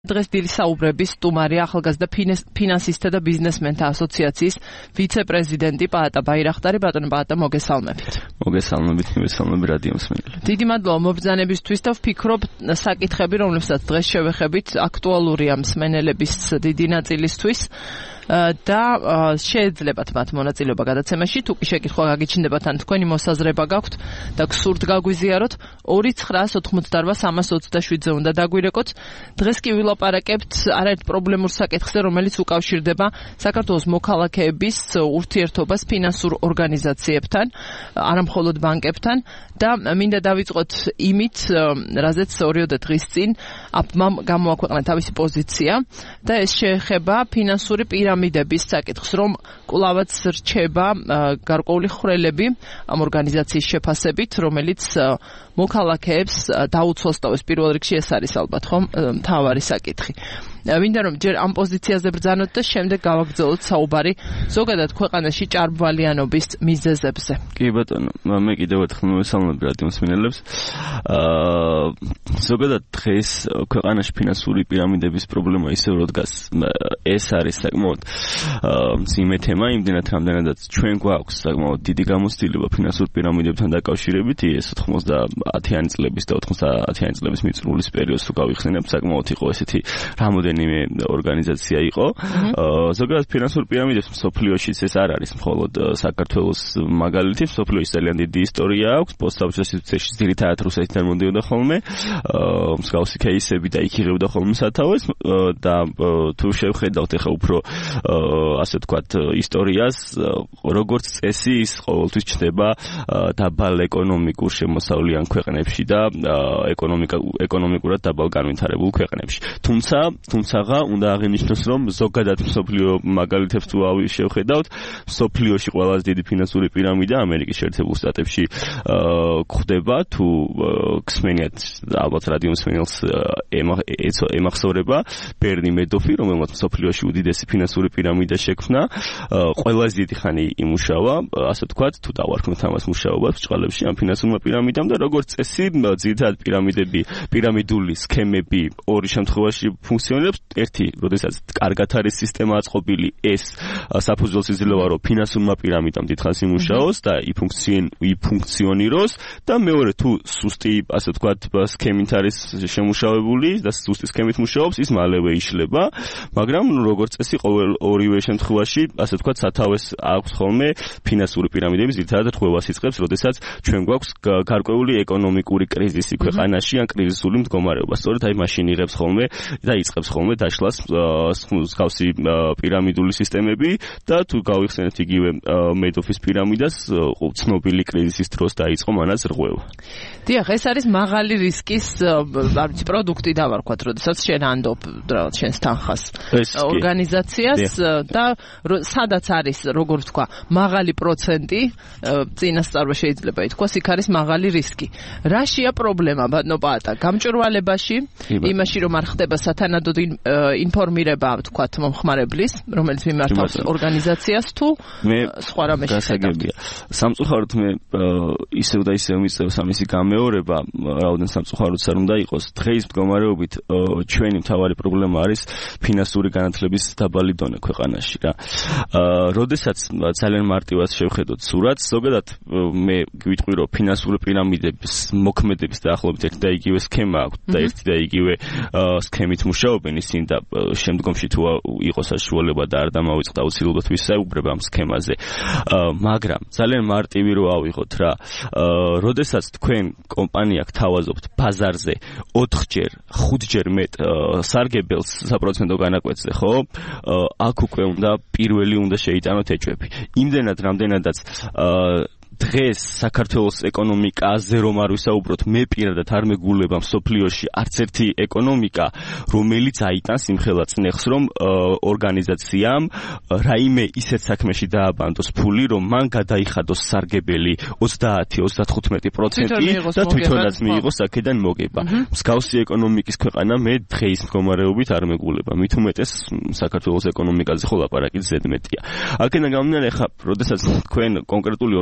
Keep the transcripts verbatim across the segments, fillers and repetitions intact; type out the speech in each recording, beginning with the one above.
დღეს დილის საუბრების სტუმარი ახალგაზრდა ფინანსისტთა და ბიზნესმენთა ასოციაციის ვიცე-პრეზიდენტი პაატა ბაირახტარი. ბატონო პაატა, მოგესალმებით. მოგესალმებით, მოგესალმებით რადიო მსმენელებს. დიდი მადლობა მობრძანებისთვის და ვფიქრობ საკითხები, რომლებსაც დღეს შევეხებით, აქტუალურია მსმენელების დიდი ნაწილისთვის. და შეეძლებათ მათ მონაწილეობა გადაცემაში. თუ კი შეკითხვა გაგიჩნდებათ ან თქვენი მოსაზრება გაქვთ და გსურთ გაგვიზიაროთ, ორი ცხრაას ოთხმოცდაორ სამას ოცდაშვიდზე უნდა დაგვირეკოთ. დღეს კი ვილაპარაკებთ არაერთ პრობლემურ საკითხზე, რომელიც უკავშირდება საქართველოს მოქალაქეების ურთიერთობას ფინანსურ ორგანიზაციებთან, არამხოლოდ ბანკებთან და მინდა დავიწყოთ იმით, რაზეც ორიოდე დღის წინ აპმამ გამოაქვეყნა თავისი პოზიცია და ეს შეეხება ფინანსური პირამიდების საკითხს, რომ კვლავაც რჩება გარკვეული ხვრელები ამ ორგანიზაციის შეფასებით, რომელიც მოქალაქეებს დაუცვას ტოვებს. პირველ რიგში ეს არის ალბათ ხომ მთავარი საკითხი. მინდა რომ ჯერ ამ პოზიციაზე ბრძანოთ და შემდეგ გავაგრძელოთ საუბარი ზოგადად ქვეყანაში ჭარბვალიანობის მიზეზებზე. კი ბატონო, მე კიდევ ერთხელ მოვესალმებ რადიო მსმენელებს. აა ზოგადად დღეს ქვეყანაში ფინანსური პირამიდების პრობლემა ისევ რო დგას, ეს არის საკმაოდ მძიმე თემა, იმდენად რამდენადაც ჩვენ გვაქვს საკმაოდ დიდი გამოცდილება ფინანსურ პირამიდებთან დაკავშირებით, ეს ოცდაათიანი წლების და ოცდაათიანი წლების მიწურულის პერიოდს თუ გავიხსენებთ, საკმაოდ იყო ესეთი რამოდენიმე ორგანიზაცია იყო. ზოგადად ფინანსურ პირამიდებს მსოფლიოშიც ეს არ არის მხოლოდ საქართველოს მაგალითი, მსოფლიოში ძალიან დიდი ისტორია აქვს. პოსტსაბჭოთაშიც ძირითადად რუსეთიდან მომდიოდა ხოლმე, მსგავსი кейსები და იქ იღებდა ხოლმე სათავეს და თუ შევხედავთ ახლა უფრო ასე ვთქვათ ისტორიას, როგორც წესი ის ყოველთვის ჩნდება დაბალ ეკონომიკურ შემოსავლიან ქვეყნებში და ეკონომიკა ეკონომიკურად დაბალ განვითარებულ ქვეყნებში. თუმცა, თუმცაღა უნდა აღინიშნოს, რომ ზოგადად მსოფლიო მაგალითებს თუ შევხედავთ, მსოფლიოში ყველაზე დიდი ფინანსური პირამიდა ამერიკის შეერთებულ შტატებში გვხდება, თუ გსმენიათ ალბათ რადიო მსმენელს ემახსოვრება ბერნი მედოფი, რომელმაც მსოფლიოში უდიდესი ფინანსური პირამიდა შექმნა, ყველაზე დიდი ხანი იმუშავა, ასე ვთქვათ, თუ დავარქმევთ ამას მუშაობას ბჭყალებში ამ ფინანსურმა პირამიდამ და როგორც წესი, ძირითადად პირამიდები, პირამიდული სქემები ორი შემთხვევაში ფუნქციონირებს. ერთი, როდესაც კარგად არის სისტემა აწყობილი, ეს საფუძველს იძლევა, რომ ფინანსურმა პირამიდამ დიდხანს იმუშაოს და იფუნქციონიროს და მეორე, თუ სუსტი, ასე ვთქვათ, სქემით არის შემუშავებული და სუსტი სქემით მუშაობს, ის მალევე იშლება, მაგრამ როგორც წესი ყოველ ორივე შემთხვევაში, ასე ვთქვათ, სათავეს აქვს ხოლმე ფინანსური პირამიდების ძირითადად რღვევას იწყებს, როდესაც ჩვენ გვაქვს გარკვეული ეკონომიკური კრიზისი ქვეყანაში ან კრიზისული მდგომარეობა. სწორედ აი მაშინ იღებს ხოლმე და იწყებს ხოლმე დაშლას მსგავსი პირამიდული სისტემები და თუ გავიხსენებთ იგივე მედოფის პირამიდას, ცნობილი კრიზისის დროს დაიწყო მანაც რღვევა. დიახ, ეს არის მაღალი რისკის პროდუქტი დავარქვათ, როდესაც შენ ანდობ რაღაც შენს თანხას ორგანიზაციას და სადაც არის, როგორ ვთქვა, მაღალი პროცენტი, წინასწარ შეიძლება ითქვას, იქ არის მაღალი რისკი. რაშია პრობლემა, ბატონო პაატა? გამჭვირვალებაში, იმაში რომ არ ხდება სათანადოდ ინფორმირება, ვთქვათ, მომხმარებლის, რომელიც მიმართავს ორგანიზაციას, თუ სხვა რამე შეხედავთ? სამწუხაროდ მე ისევ და ისევ მიწევს ამისი გამეორება, რაოდენ სამწუხაროდ არ უნდა იყოს. დღეის მდგომარეობით ჩვენი მთავარი პრობლემა არის ფინანსური განათლების დაბალი დონე ქვეყანაში რა. როდესაც ძალიან მარტივად შევხედოთ სურათს, ზოგადად მე გვიტყვი, რომ ფინანსური პირამიდების მოქმედების დაახლოებით ერთი და იგივე სქემა აქვს და ერთი და იგივე სქემით მუშაობენ ისინი და შემდგომში თუ იყოს საშუალება და არ დამავიწყდა აუცილებლად ვისაუბრებ ამ სქემაზე. მაგრამ ძალიან მარტივი რო ავიღოთ რა. როდესაც თქვენ კომპანია გთავაზობთ ბაზარზე ოთხჯერ, ხუთჯერ მეტ სარგებელს საპროცენტო განაკვეთზე, ხო? აქ უკვე უნდა პირველი უნდა შეიტანოთ ეჭვები. იმდენად რამდენადაც დღეს საქართველოს ეკონომიკაზე რომ არ ვისაუბროთ, მე პირადად არ მეგულება მსოფლიოში არც ერთი ეკონომიკა, რომელიც აიტანს იმხელა წნეხს, რომ ორგანიზაციამ რაიმე ისეთ საქმეში დააბანდოს ფული, რომ მან გადაიხადოს სარგებელი ოცდაათი ოცდათხუთმეტი პროცენტი და თვითონაც მიიღოს აქედან მოგება. მსგავსი ეკონომიკის ქვეყანა მე დღეის მდგომარეობით არ მეგულება. მით უმეტეს საქართველოს ეკონომიკაზე ხო ლაპარაკი ზედმეტია. აქედან გამომდინარე, ხა, როდესაც თქვენ კონკრეტული ორგანიზაცია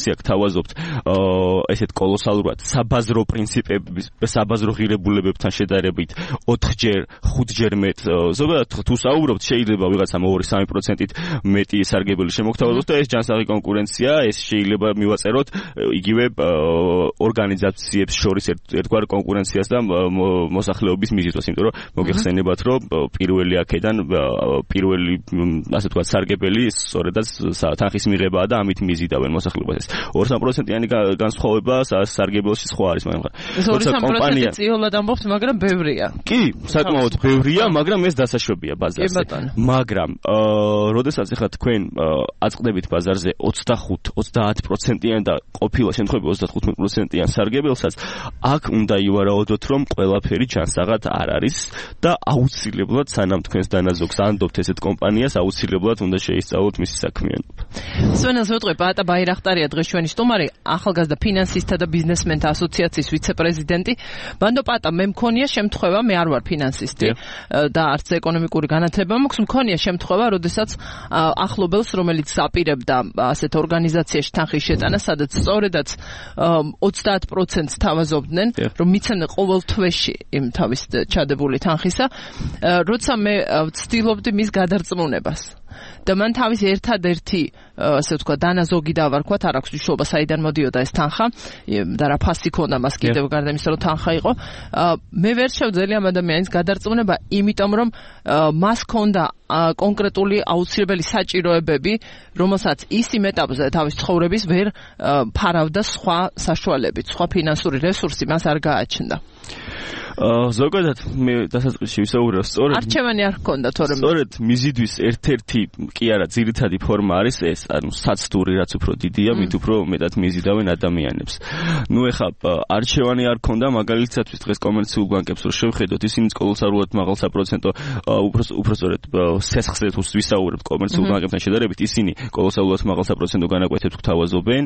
კონკურენცია გთავაზობთ ესეთ კოლოსალურად საბაზრო პრინციპების საბაზრო ღირებულებებთან შედარებით ოთხჯერ, ხუთჯერ მეტ ზოგადად თუ საუბრობთ შეიძლება ვიღაცამ ორი სამი პროცენტით მეტი სარგებელი შემოგთავაზოს და ეს ჯანსაღი კონკურენცია, ეს შეიძლება მივაწეროთ იგივე ორგანიზაციებს შორის ერთგვარ კონკურენციას და მოსახლეობის მიზიდვას, იმიტომ რომ მოგეხსენებათ, რომ პირველი აქედან პირველი ასე ვთქვათ სარგებელი სწორედაც თანხის მიღებაა და ამით მიზიდავენ მოსახლეობას. ორი სამი პროცენტიანი განსხვავება სარგებელში სხვა არის, მაგრამ ორი სამი პროცენტი წიოლად ამბობთ, მაგრამ ბევრია. კი, საკმაოდ ბევრია, მაგრამ ეს დასაშვებია ბაზარზე. მაგრამ როდესაც ახლა თქვენ აწყდებით ბაზარზე ოცდახუთ ოცდაათ პროცენტიან და ყოფილა შემთხვევაში ოცდათხუთმეტ პროცენტიან სარგებელსაც, აქ უნდა ივარაუდოთ, რომ ყველაფერი ჯანსაღად არ არის და აუცილებლად სანამ თქვენს დანაზოგს ანდობთ ესეთ კომპანიას, აუცილებლად უნდა შეისწავლოთ მისი საქმიანობა. სვენელს ვეტყვი, პაატა ბაირახტარია დღეს ჩვენი სტუმარი, ახალგაზრდა ფინანსისტთა და ბიზნესმენთა ასოციაციის ვიცე-პრეზიდენტი. ბანდო პაატა, მე მქონია შემთხვევა, მე არ ვარ ფინანსისტი და არც ეკონომიკური განათლება მაქვს, მქონია შემთხვევა, როდესაც ახლობელს, რომელიც აპირებდა ასეთ ორგანიზაციაში თანხის შეტანა, სადაც სწორედაც ოცდაათ პროცენტს თავაზობდნენ, რომ მიცემდნენ ყოველ თვეში იმ თავის ჩადებული თანხისა, როცა მე ვცდილობდი მის გადარწმუნებას. და მან თავის ერთადერთი ასე ვთქვა დანაზოგი დავარქვათ, არ აქვს მნიშვნელობა საიდან მოდიოდა ეს თანხა და რა ფასი ქონდა მას კიდევ გარდა იმისა, რომ თანხა იყო. მე ვერ შევძელი ამ ადამიანის გადარწმუნება, იმიტომ რომ მას ქონდა კონკრეტული აუცილებელი საჭიროებები, რომელსაც ის იმ ეტაპზე თავის ცხოვრების ვერ ფარავდა სხვა საშუალებით, სხვა ფინანსური რესურსი მას არ გააჩნდა. ზოგადად მე დასაწყისში ვისაუბრე, სწორედ არჩევანი არ ჰქონდა, თორემ სწორედ მიზიდვის ერთ-ერთი კი არა ძირითადი ფორმა არის ეს, ანუ საცდური, რაც უფრო დიდია, მით უფრო მეტად მიზიდავენ ადამიანებს. ნუ ეხლა არჩევანი არ ჰქონდა, მაგალითად დღეს კომერციულ ბანკებს რო შევხედოთ, ისინი კოლოსალურად მაღალ საპროცენტო უფრო უფრო სწორედ სესხზე თუ ვისაუბრებთ კომერციულ ბანკებთან შედარებით, ისინი კოლოსალურად მაღალ საპროცენტო განაკვეთებს გთავაზობენ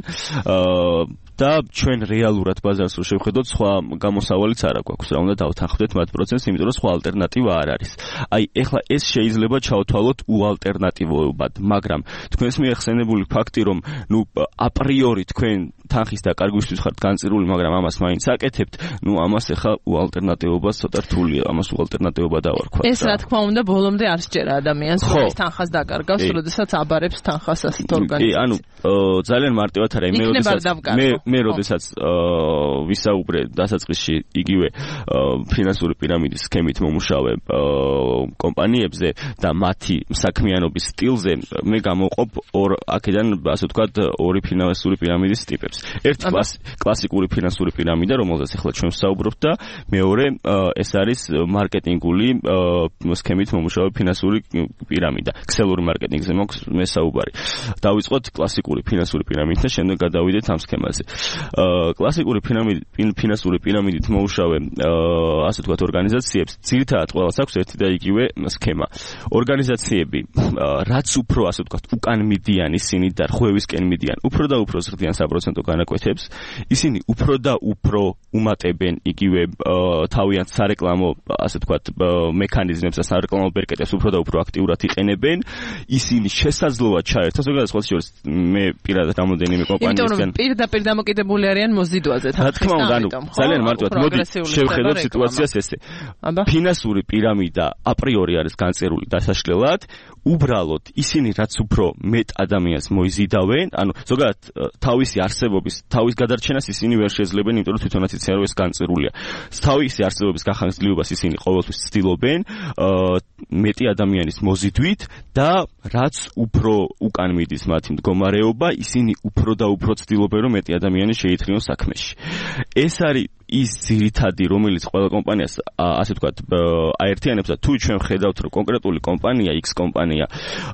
და ჩვენ რეალურად ბაზარს რო შევხედოთ, სხვა გამოსავალიც არ აქვს, რა უნდა დავთანხმდეთ მათ პროცენტს, იმიტომ რომ სხვა ალტერნატივა არ არის. აი, ეხლა ეს შეიძლება ჩავთვალოთ უალტერნატივობად, მაგრამ თქვენს მიახსენებული ფაქტი, რომ ნუ აპრიორი თქვენ თანხის დაკარგვისთვის ხართ განწირული, მაგრამ ამას მაინც აკეთებთ, ნუ ამას ეხლა უალტერნატივობა ცოტა რთულია, ამას უალტერნატივობა დავარქვათ. ეს რა თქმა უნდა ბოლომდე არ სჯერა ადამიანს, რომ ის თანხას დაკარგავს, როდესაც აბარებს თანხას ასეთ ორგანიზაციას. კი, ანუ ძალიან მარტივად არა, მე როდესაც მე მე როდესაც ვისაუბრე დასაწყისში იგივე ფინანსური პირამიდის სქემით მომუშავე კომპანიებზე და მათი საქმიანობის სტილზე, მე გამოვყოფ ორ აქედან ასე ვთქვათ ორი ფინანსური პირამიდის ტიპებს. ერთი კლასიკური ფინანსური პირამიდა, რომელზეც ახლა ჩვენ ვსაუბრობთ და მეორე ეს არის მარკეტინგული სქემით მომუშავე ფინანსური პირამიდა. ქსელური მარკეტინგზე მაქვს მე საუბარი. დავიწყოთ კლასიკური ფინანსური პირამიდით და შემდეგ გადავიდეთ ამ სქემაზე. კლასიკური ფინანსური პირამიდით მომუშავე ასე ვთქვათ ორგანიზაციებს ძირითადად ყველას აქვს ერთი და იგივე სქემა. ორგანიზაციები რაც უფრო ასე ვთქვათ უკან მიდიან, ისინი და ხვევისკენ მიდიან, უფრო და უფრო ზრდიან საპროცენტო განაკვეთებს, ისინი უფრო და უფრო უმატებენ იგივე თავიანთ სარეკლამო ასე ვთქვათ მექანიზმებს და სარეკლამო ბერკეტებს უფრო და უფრო აქტიურად იყენებენ, ისინი შესაძლოა ჩაერთოს, ზოგადად სხვა შორის მე პირადად რამოდენიმე კომპანიისგან იმიტომ რომ პირდაპირ დამოკიდებული არიან მოზიდვაზე. რა თქმა უნდა, ანუ ძალიან მარტივად მოდი შევხედოთ სიტუაციას ესე. ფინანსური პირამიდა აპრიორი არის განწერული დასაშლელად, უბრალოდ ისინი რაც უფრო მეტ ადამიანს მოიზიდავენ, ანუ ზოგადად თავისი არსებობის, თავის გადარჩენას ისინი ვერ შეძლებენ, იმიტომ რომ თვითონაც იციან რომ ეს განწერულია. თავისი არსებობის გახანგრძლივებას ისინი ყოველთვის ცდილობენ მეტი ადამიანის მოზიდვით და რაც უფრო უკან მიდის მათი მდგომარეობა, ისინი უფრო და უფრო ცდილობენ რომ მეტი ადამიანი შეითრიონ საქმეში. ეს არის ის ძირითადი, რომელიც ყველა კომპანიას ასე ვთქვათ აერთიანებს და თუ ჩვენ ვხედავთ რომ კონკრეტული კომპანია X კომპანია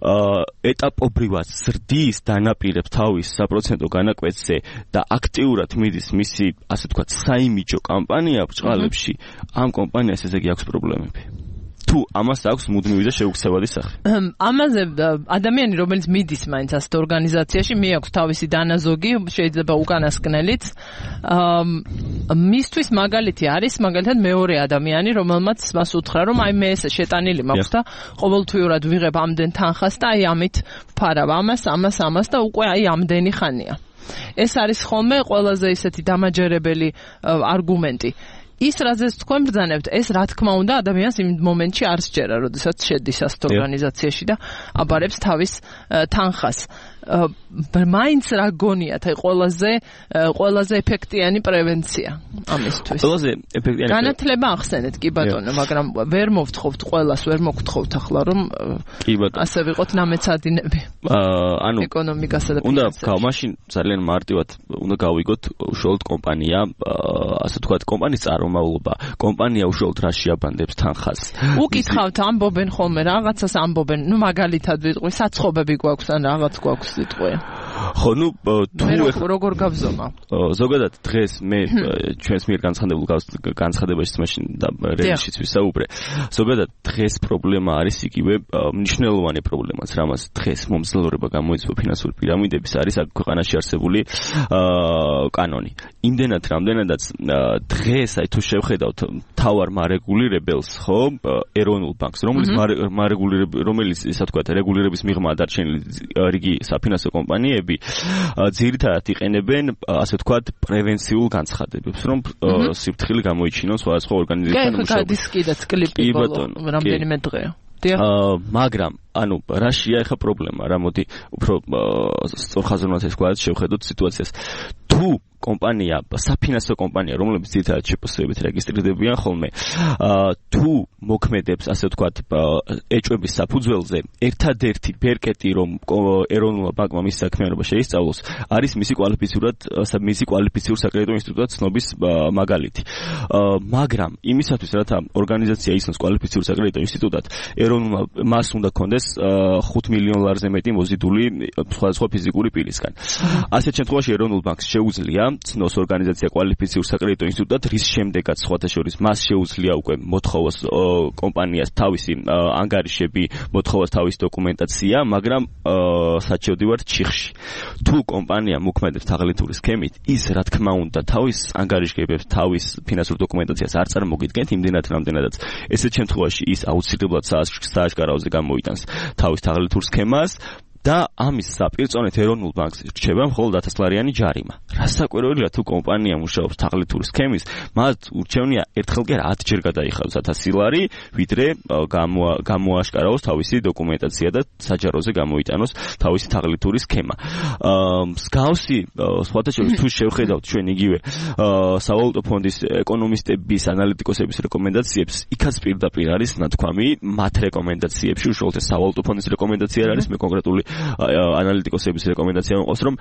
ეტაპობრივად ზრდის დანაპირებს თავის საპროცენტო განაკვეთზე და აქტიურად მიდის მისი ასე ვთქვათ საიმიჯო კამპანია ბჭყალებში, ამ კომპანიას ესე იგი აქვს პრობლემები. თუ ამას აქვს მუდმივი და შეუქცევადი სახე. ამაზე ადამიანი, რომელიც მიდის მაინც ასეთ ორგანიზაციაში, მიაქვს თავისი დანაზოგი, შეიძლება უკანასკნელიც. მისთვის მაგალითი არის, მაგალითად მეორე ადამიანი, რომელმაც მას უთხრა, რომ აი მე ესე შეტანილი მაქვს და ყოველთვიურად ვიღებ ამდენ თანხას და აი ამით ვფარავ ამას, ამას, ამას და უკვე აი ამდენი ხანია. ეს არის ხოლმე ყველაზე ისეთი დამაჯერებელი არგუმენტი. ის რაზეც თქვენ ბრძანებთ, ეს რა თქმა უნდა ადამიანს იმ მომენტში არ სჯერა, როდესაც შედის ასეთ ორგანიზაციაში და აბარებს თავის თანხას. მაინც რა გონიათ, აი ყველაზე ყველაზე ეფექტიანი პრევენცია ამისთვის. ყველაზე ეფექტიანი განათლება ახსენეთ, კი ბატონო, მაგრამ ვერ მოვთხოვთ ყველას, ვერ მოგთხოვთ ახლა რომ კი ბატონო. ასე ვიყოთ ნამეცადინები. აა ანუ ეკონომიკასა და უნდა გავ მაშინ ძალიან მარტივად უნდა გავიგოთ უშუალოდ კომპანია, ასე ვთქვათ, კომპანიის წარმომავლობა, კომპანია უშუალოდ რა შეაბანდებს თანხას. უკითხავთ, ამბობენ ხოლმე რაღაცას ამბობენ, ნუ მაგალითად ვიტყვი, საცხობები გვაქვს ან რაღაც გვაქვს ვიტყვი. ხო, ნუ თუ როგორ გავზომა? ზოგადად დღეს მე ჩვენს მიერ განცხადებულ განცხადებაში მაშინ და რეჟისიც ვისაუბრე. ზოგადად დღეს პრობლემა არის იგივე მნიშვნელოვანი პრობლემაც, რამაც დღეს მომძლავრება გამოიწვია ფინანსური პირამიდების არის აქ ქვეყანაში არსებული კანონი. იმდენად რამდენადაც დღეს აი თუ შევხედავთ თავარ მარეგულირებელს, ხო, ეროვნულ ბანკს, რომელიც რომელიც ისე ვთქვათ, რეგულირების მიღმა დარჩენილი რიგი საფინანსო კომპანიები ძირითადად იყენებენ, ასე ვთქვათ, პრევენციულ განცხადებებს, რომ სიფრთხილე გამოიჩინონ სხვადასხვა ორგანიზაციებთან მუშაობას. გადის კიდეც კლიპი ბოლო რამდენიმე დღეა. აა მაგრამ ანუ რაშია ახლა პრობლემა, რა მოდი უფრო სწორხაზოვნად ეს ვთქვათ, შევხედოთ სიტუაციას. თუ კომპანია, საფინანსო კომპანია, რომლებიც ძირითადად შეფასებით რეგისტრირდებიან ხოლმე, თუ მოქმედებს, ასე ვთქვათ, ეჭვების საფუძველზე, ერთადერთი ბერკეტი, რომ ეროვნულმა ბანკმა მის საქმიანობა შეისწავლოს, არის მისი კვალიფიცირად, მისი კვალიფიციური საკრედიტო ინსტიტუტად ცნობის მაგალითი. მაგრამ იმისათვის, რათა ორგანიზაცია ისნოს კვალიფიციური საკრედიტო ინსტიტუტად, ეროვნულმა მას უნდა კონდეს ხუთ მილიონ ლარზე მეტი მოზიდული სხვადასხვა ფიზიკური პირისგან. ასეთ შემთხვევაში ეროვნულ ბანკს შეუძლია ცნოს ორგანიზაცია კვალიფიცირ საკრედიტო ინსტიტუტად, რის შემდეგაც სხვათა შორის მას შეუძლია უკვე მოთხოვოს კომპანიას თავისი ანგარიშები, მოთხოვოს თავისი დოკუმენტაცია, მაგრამ საჩევდი ვართ ჩიხში. თუ კომპანია მოქმედებს თაღლითური სქემით, ის რა თქმა უნდა თავის ანგარიშგებებს, თავის ფინანსურ დოკუმენტაციას არ წარმოგიდგენთ იმდენად რამდენადაც ესეთ შემთხვევაში ის აუცილებლად სააშკარაოზე გამოიტანს თავის თაღლითურ სქემას. და ამის საპირწონეთ ეროვნულ ბანკს რჩება მხოლოდ ათასლარიანი ჯარიმა. რასაკვირველია თუ კომპანია მუშაობს თაღლითური სქემის, მათ ურჩევნია ერთხელ კი ათჯერ გადაიხადოს ათასი ლარი, ვიდრე გამოაშკარავოს თავისი დოკუმენტაცია და საჯაროზე გამოიტანოს თავისი თაღლითური სქემა. მსგავსი სხვათა შორის თუ შევხედავთ ჩვენ იგივე სავალუტო ფონდის ეკონომისტების, ანალიტიკოსების რეკომენდაციებს, იქაც პირდაპირ არის ნათქვამი მათ რეკომენდაციებში, უშუალოდ სავალუტო ფონდის რეკომენდაცია არის, მე კონკრეტული ანალიტიკოსების რეკომენდაცია მოყავს, რომ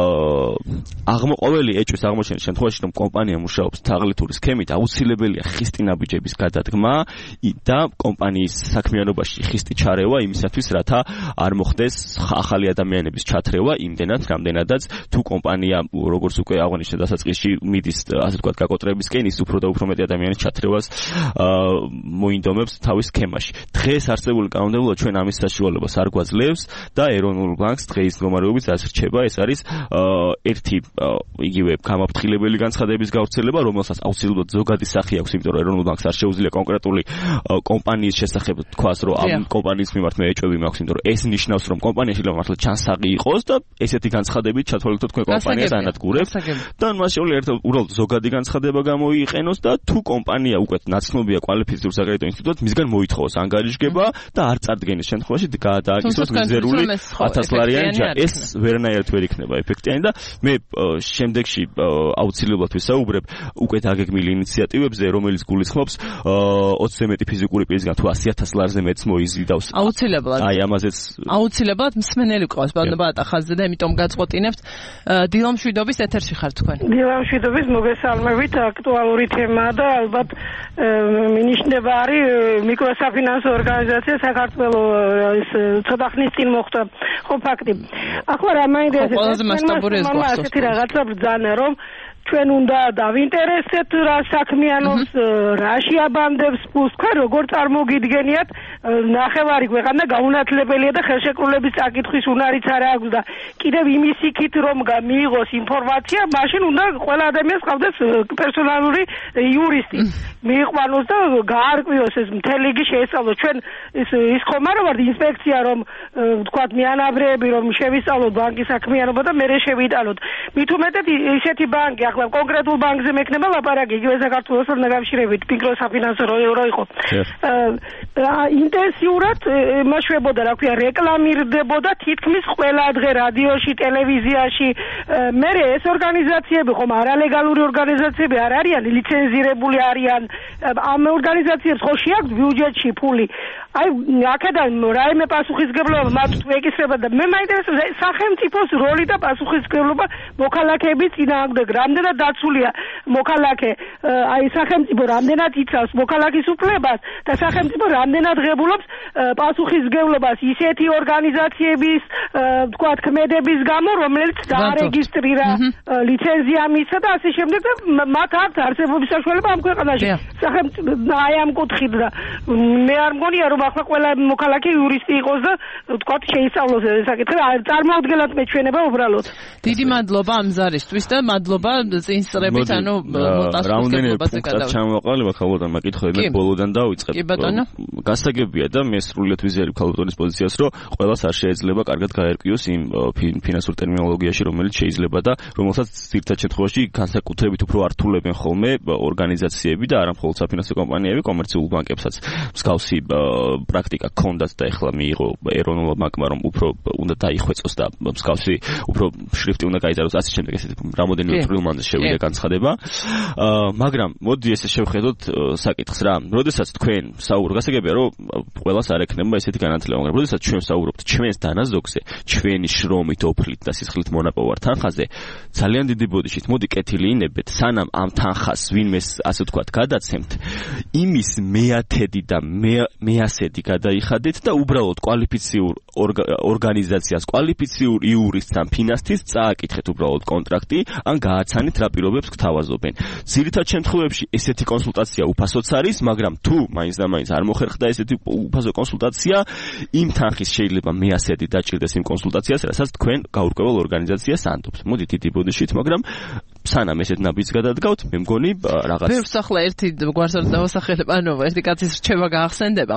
აღმოყოლელი ეჭვის აღმოჩენის შემთხვევაში, რომ კომპანია მუშაობს თაღლითური სქემით, აუცილებელია ხისტი ნაბიჯების გადადგმა და კომპანიის საქმიანობაში ხისტი ჩარევა იმისათვის, რათა არ მოხდეს ახალი ადამიანების ჩათრევა იმდენად, რამდენადაც თუ კომპანია, როგორც უკვე აღნიშნე დასაწყისში, მიდის ასე ვთქვათ გაკოტრებისკენ, ის უფრო და უფრო მეტი ადამიანის ჩათრევას მოინდომებს თავის სქემაში. დღეს არსებული კანონმდებლობა ჩვენ ამის საშუალებას არ გვაძლევს და ეროვნულ ბანკს დღეის მდგომარეობით რაც რჩება, ეს არის ერთი იგივე გამაფრთხილებელი განცხადების გავრცელება, რომელსაც აუცილებლად ზოგადი სახე აქვს, იმიტომ რომ ეროვნულ ბანკს არ შეუძლია კონკრეტული კომპანიის შესახებ თქვას, რომ ამ კომპანიის მიმართ მე ეჭვები მაქვს, იმიტომ რომ ეს ნიშნავს, რომ კომპანია შეიძლება მართლა ჩანსაღი იყოს და ესეთი განცხადებით ჩათვალოთ თქვენ კომპანიას ანადგურებთ და მას შეუძლია ერთად უბრალოდ ზოგადი განცხადება გამოიყენოს და თუ კომპანია უკვე ნაცნობია კვალიფიცირ საკრედიტო ინსტიტუტად, მისგან მოითხოვოს ანგარიშგება და არ წარდგენის შემთხვევაში გადააკისროს მიზერული ათასლარიანი ჯარი. ეს ვერანაირად ვერ იქნება ეფექტიანი და მე შემდეგში აუცილებლად ვისაუბრებ უკვე დაგეგმილი ინიციატივებზე, რომელიც გულისხმობს ოცზე მეტი ფიზიკური პირისგან თუ ასი ათას ლარზე მეტს მოიზიდავს. აუცილებლად. აი ამაზეც აუცილებლად მსმენელი ყავს ბატონო ხაზზე და იმიტომ გაწყვეტინებთ. დილამშვიდობის ეთერში ხართ თქვენ. დილამშვიდობის მოგესალმებით, აქტუალური თემაა და ალბათ მინიშნება არის მიკროსაფინანსო ორგანიზაცია საქართველოს ცოტა ხნის წინ მოხდა ხო ფაქტი. ახლა რა მაინდა ყველაზე მასშტაბური ეს გვახსოვს. ასეთი რაღაცა ბრძანა, რომ ჩვენ უნდა დავინტერესდეთ რა საქმიანობს, რაში აბანდებს ფულს, თქვენ როგორ წარმოგიდგენიათ, ნახევარი ქვეყანა გაუნათლებელია და ხელშეკრულების წაკითხვის უნარიც არ აქვს და კიდევ იმის იქით რომ მიიღოს ინფორმაცია, მაშინ უნდა ყველა ადამიანს ყავდეს პერსონალური იურისტი. მიიყვანოს და გაარკვიოს ეს მთელი იგი შეესწავლოს. ჩვენ ის ის ხომ არ ვართ ინსპექცია რომ თქვათ მიანაბრეები რომ შევისწავლოთ ბანკის საქმიანობა და მერე შევიტანოთ. მით უმეტად ისეთი ბანკი ახლა კონკრეტულ ბანკზე მექნება ლაპარაკი, იგივე საქართველოსთან დაკავშირებით, მიკროსაფინანსო რო იყო. ინტენსიურად მაშვებოდა, რა ქვია, რეკლამირდებოდა თითქმის ყველა დღე რადიოში, ტელევიზიაში. მერე ეს ორგანიზაციები ხომ არალეგალური ორგანიზაციები არ არიან, ლიცენზირებული არიან. ამ ორგანიზაციებს ხო შეაქვთ ბიუჯეტში ფული. აი, აქედან რაიმე პასუხისგებლობა მათ თუ ეკისრება და მე მაინტერესებს სახელმწიფოს როლი და პასუხისგებლობა მოქალაქეების წინააღმდეგ. რამდენად დაცულია მოქალაქე, აი სახელმწიფო რამდენად იცავს მოქალაქის უფლებას და სახელმწიფო რამდენად ღებულობს პასუხისგებლობას ისეთი ორგანიზაციების, თქვათ, ქმედების გამო, რომელიც დაარეგისტრირა, ლიცენზია მისცა და ასე შემდეგ და მათ აქვს არსებობის საშუალება ამ ქვეყანაში. სახელმწიფო აი ამ კუთხით და მე არ მგონია რომ ახლა ყველა მოქალაქე იურისტი იყოს და თქვათ შეისწავლოს ეს საკითხი. წარმოუდგენლად მეჩვენება უბრალოდ. დიდი მადლობა ამ ზარისთვის და მადლობა წინსწრებით, ანუ მოტასუხებობაზე გადავიდეთ. ჩამოვაყალიბა ხალხთან მაკითხები, მე ბოლოდან დავიწყებ. გასაგებია და მე სრულიად ვიზიარებ ხალხთონის პოზიციას, რომ ყველას არ შეიძლება კარგად გაერკვიოს იმ ფინანსურ ტერმინოლოგიაში, რომელიც შეიძლება და რომელსაც ძირითად შემთხვევაში განსაკუთრებით უფრო ართულებენ ხოლმე ორგანიზაციები და არა მხოლოდ საფინანსო კომპანიები, კომერციულ ბანკებსაც მსგავსი პრაქტიკა ჰქონდათ და ეხლა მიიღო ეროვნულ ბანკმა რომ უფრო უნდა დაიხვეწოს და მსგავსი უფრო შრიფტი უნდა გაიწეროს ასე შემდეგ ესეთი რამოდენიმე წვრილმანზე შევიდა განცხადება. მაგრამ მოდი ესე შევხედოთ საკითხს რა. როდესაც თქვენ საუბრობთ, გასაგებია რომ ყველას არ ექნება ესეთი განათლება, მაგრამ როდესაც ჩვენ საუბრობთ ჩვენს დანაზოგზე, ჩვენი შრომით, ოფლით და სისხლით მონაპოვარ თანხაზე, ძალიან დიდი ბოდიშით მოდი კეთილი ინებეთ, სანამ ამ თანხას ვინმეს ასე ვთქვათ გადაცემთ, იმის მეათედი და მეასედი გადაიხადეთ და უბრალოდ კვალიფიციურ ორგანიზაციას, კვალიფიციურ იურისტთან, ფინანსის წააკითხეთ უბრალოდ კონტრაქტი, ან გააცანით რა პირობებს გთავაზობენ. ძირითად შემთხვევებში ესეთი კონსულტაცია უფასოც არის, მაგრამ თუ მაინც და მაინც არ მოხერხდა ესეთი უფასო კონსულტაცია, იმ თანხის შეიძლება მეასედი დაჭირდეს იმ კონსულტაციას, რასაც თქვენ გაურკვეველ ორგანიზაციას ანდობთ. მოდით დიდი ბოდიშით, მაგრამ სანამ ესეთ ნაბიჯს გადადგავთ, მე მგონი რაღაც ბევრს ახლა ერთი გვარს არ დავასახელებ, ანუ ერთი კაცის რჩევა გაახსენდება.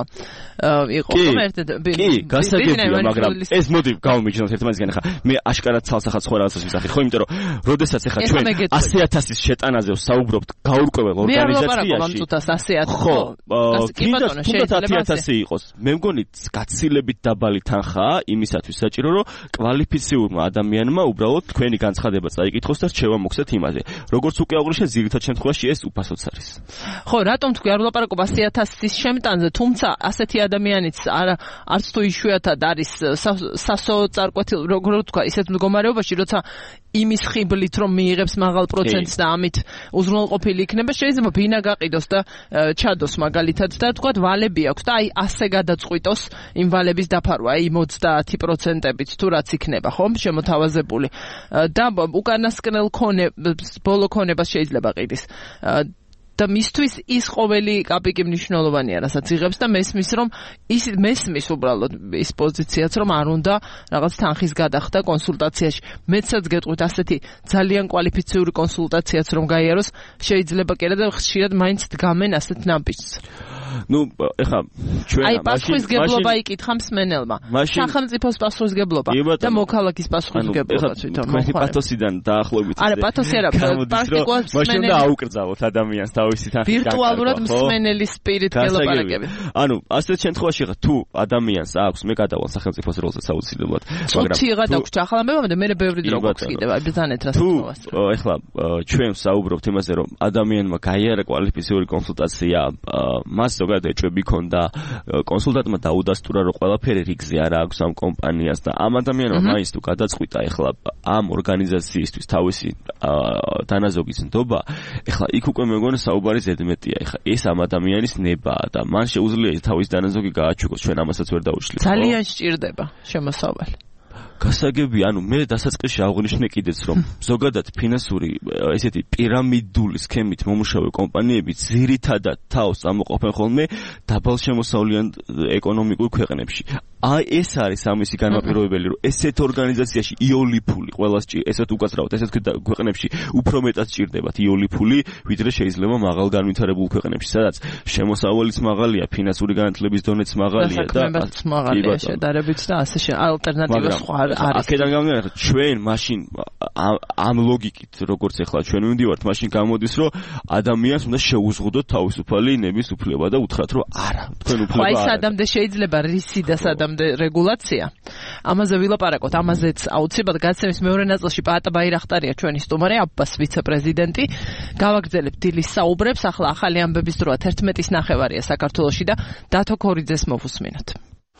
იყო ხომ ერთი კი, გასაგებია, მაგრამ ეს მოდი გავმიჯნოთ ერთმანეთისგან ხა. მე აშკარად ცალსახად სხვა რაღაცას ვისახი, ხო, იმიტომ რომ როდესაც ახლა ჩვენ ასი ათასის შეტანაზე ვსაუბრობთ გაურკვეველ ორგანიზაციაში. ხო, თუნდაც ათი ათასი იყოს. მე მგონი გაცილებით დაბალი თანხაა იმისათვის საჭირო, რომ კვალიფიციურმა ადამიანმა უბრალოდ თქვენი განცხადება წაიკითხოს და რჩევა მოხსნათ იმაზე. როგორც უკვე აღნიშნეთ, ძირითად შემთხვევაში ეს უფასოც არის. ხო, რატომ თქვი არ ვლაპარაკობ ასი ათასის შემტანზე, თუმცა ასეთი ადამიანიც არ არც თუ იშვიათად არის სასოწარკვეთილ, როგორ ვთქვა, ისეთ მდგომარეობაში, როცა იმის ხიბლით რომ მიიღებს მაღალ პროცენტს და ამით უზრუნველყოფილი იქნება, შეიძლება ბინა გაყიდოს და ჩადოს მაგალითად და თქვა ვალები აქვს და აი ასე გადაწყვიტოს იმ ვალების დაფარვა, აი ოცდაათი პროცენტებით თუ რაც იქნება, ხომ, შემოთავაზებული და უკანასკნელ ქონებას, ბოლო ქონებას შეიძლება ყიდის. და მისთვის ის ყოველი კაპიკი მნიშვნელოვანია, რასაც იღებს და მესმის რომ ის მესმის უბრალოდ ის პოზიციაც რომ არ უნდა რაღაც თანხის გადახდა კონსულტაციაში. მეცაც გეტყვით ასეთი ძალიან კვალიფიციური კონსულტაციაც რომ გაიაროს, შეიძლება კი და ხშირად მაინც დგამენ ასეთ ნაბიჯს. ნუ ეხა ჩვენ აი პასუხისგებლობა იკითხა მსმენელმა. სახელმწიფოს პასუხისგებლობა და მოქალაქის პასუხისგებლობა თვითონ. თქვენი პათოსიდან დაახლოებით. არა, პათოსი არა, პრაქტიკულად მაშინ უნდა აუკრძალოთ ადამიანს თავისი თანხის ვირტუალურად მსმენელის სპირით გელაპარაკებით. ანუ ასეთ შემთხვევაში თუ ადამიანს აქვს, მე გადავალ სახელმწიფოს როლსაც აუცილებლად. მაგრამ ცუცი გადაგვჭ ახლა მეგობრებო და მე ბევრი დრო გვაქვს კიდევ აი ბრძანეთ რას თქოს. თუ ეხლა ჩვენ საუბრობთ იმაზე რომ ადამიანმა გაიარა კვალიფიციური კონსულტაცია, მას ზოგადად ეჭვები ქონდა, კონსულტანტმა დაუდასტურა რომ ყველაფერი რიგზე არა აქვს ამ კომპანიას და ამ ადამიანმა მაინც თუ გადაწყვიტა ეხლა ამ ორგანიზაციისთვის თავისი დანაზოგის ნდობა, ეხლა იქ უკვე მეგონი საუბარი ზედმეტია. ეხლა ეს ამ ადამიანის ნებაა და მან შეუძლია თავის დანაზოგი გააჩუქოს, ჩვენ ამასაც ვერ დაუშლით. ძალიან სჭირდება შემოსავალი. გასაგებია, ანუ მე დასაწყისში აღვნიშნე კიდეც რომ ზოგადად ფინანსური ესეთი პირამიდული სქემით მომუშავე კომპანიები ძირითადად თავს ამოყოფენ ხოლმე დაბალშემოსავლიან ეკონომიკურ ქვეყნებში. აი ეს არის ამისი განმაპირობებელი, რომ ესეთ ორგანიზაციაში იოლიფული ყველას ჭირ, ესეთ უკაცრავად, ესეთ ქვეყნებში უფრო მეტად ჭირდებათ იოლიფული, ვიდრე შეიძლება მაღალ განვითარებულ ქვეყნებში, სადაც შემოსავალიც მაღალია, ფინანსური განათლების დონეც მაღალია და მაღალია შედარებით და ასე შე ალტერნატივა სხვა არის. აქედან გამომდინარე, ჩვენ მაშინ ამ ლოგიკით, როგორც ახლა ჩვენ ვიმდივართ, მაშინ გამოდის, რომ ადამიანს უნდა შეუზღუდოთ თავისუფალი ნების უფლება და უთხრათ, რომ არა, თქვენ უფლება არა. აი სადამდე შეიძლება რისი და სადამდე რეგულაცია. ამაზე ვილაპარაკოთ, ამაზეც აუცილებლად გაცემის მეორე ნაწილში პაატა ბაირახტარია ჩვენი სტუმარი, აბბას ვიცე-პრეზიდენტი. გავაგრძელებთ დილის საუბრებს, ახლა ახალი ამბების დროა თერთმეტის ნახევარია საქართველოში და დათო ქორიძეს მოვუსმინოთ.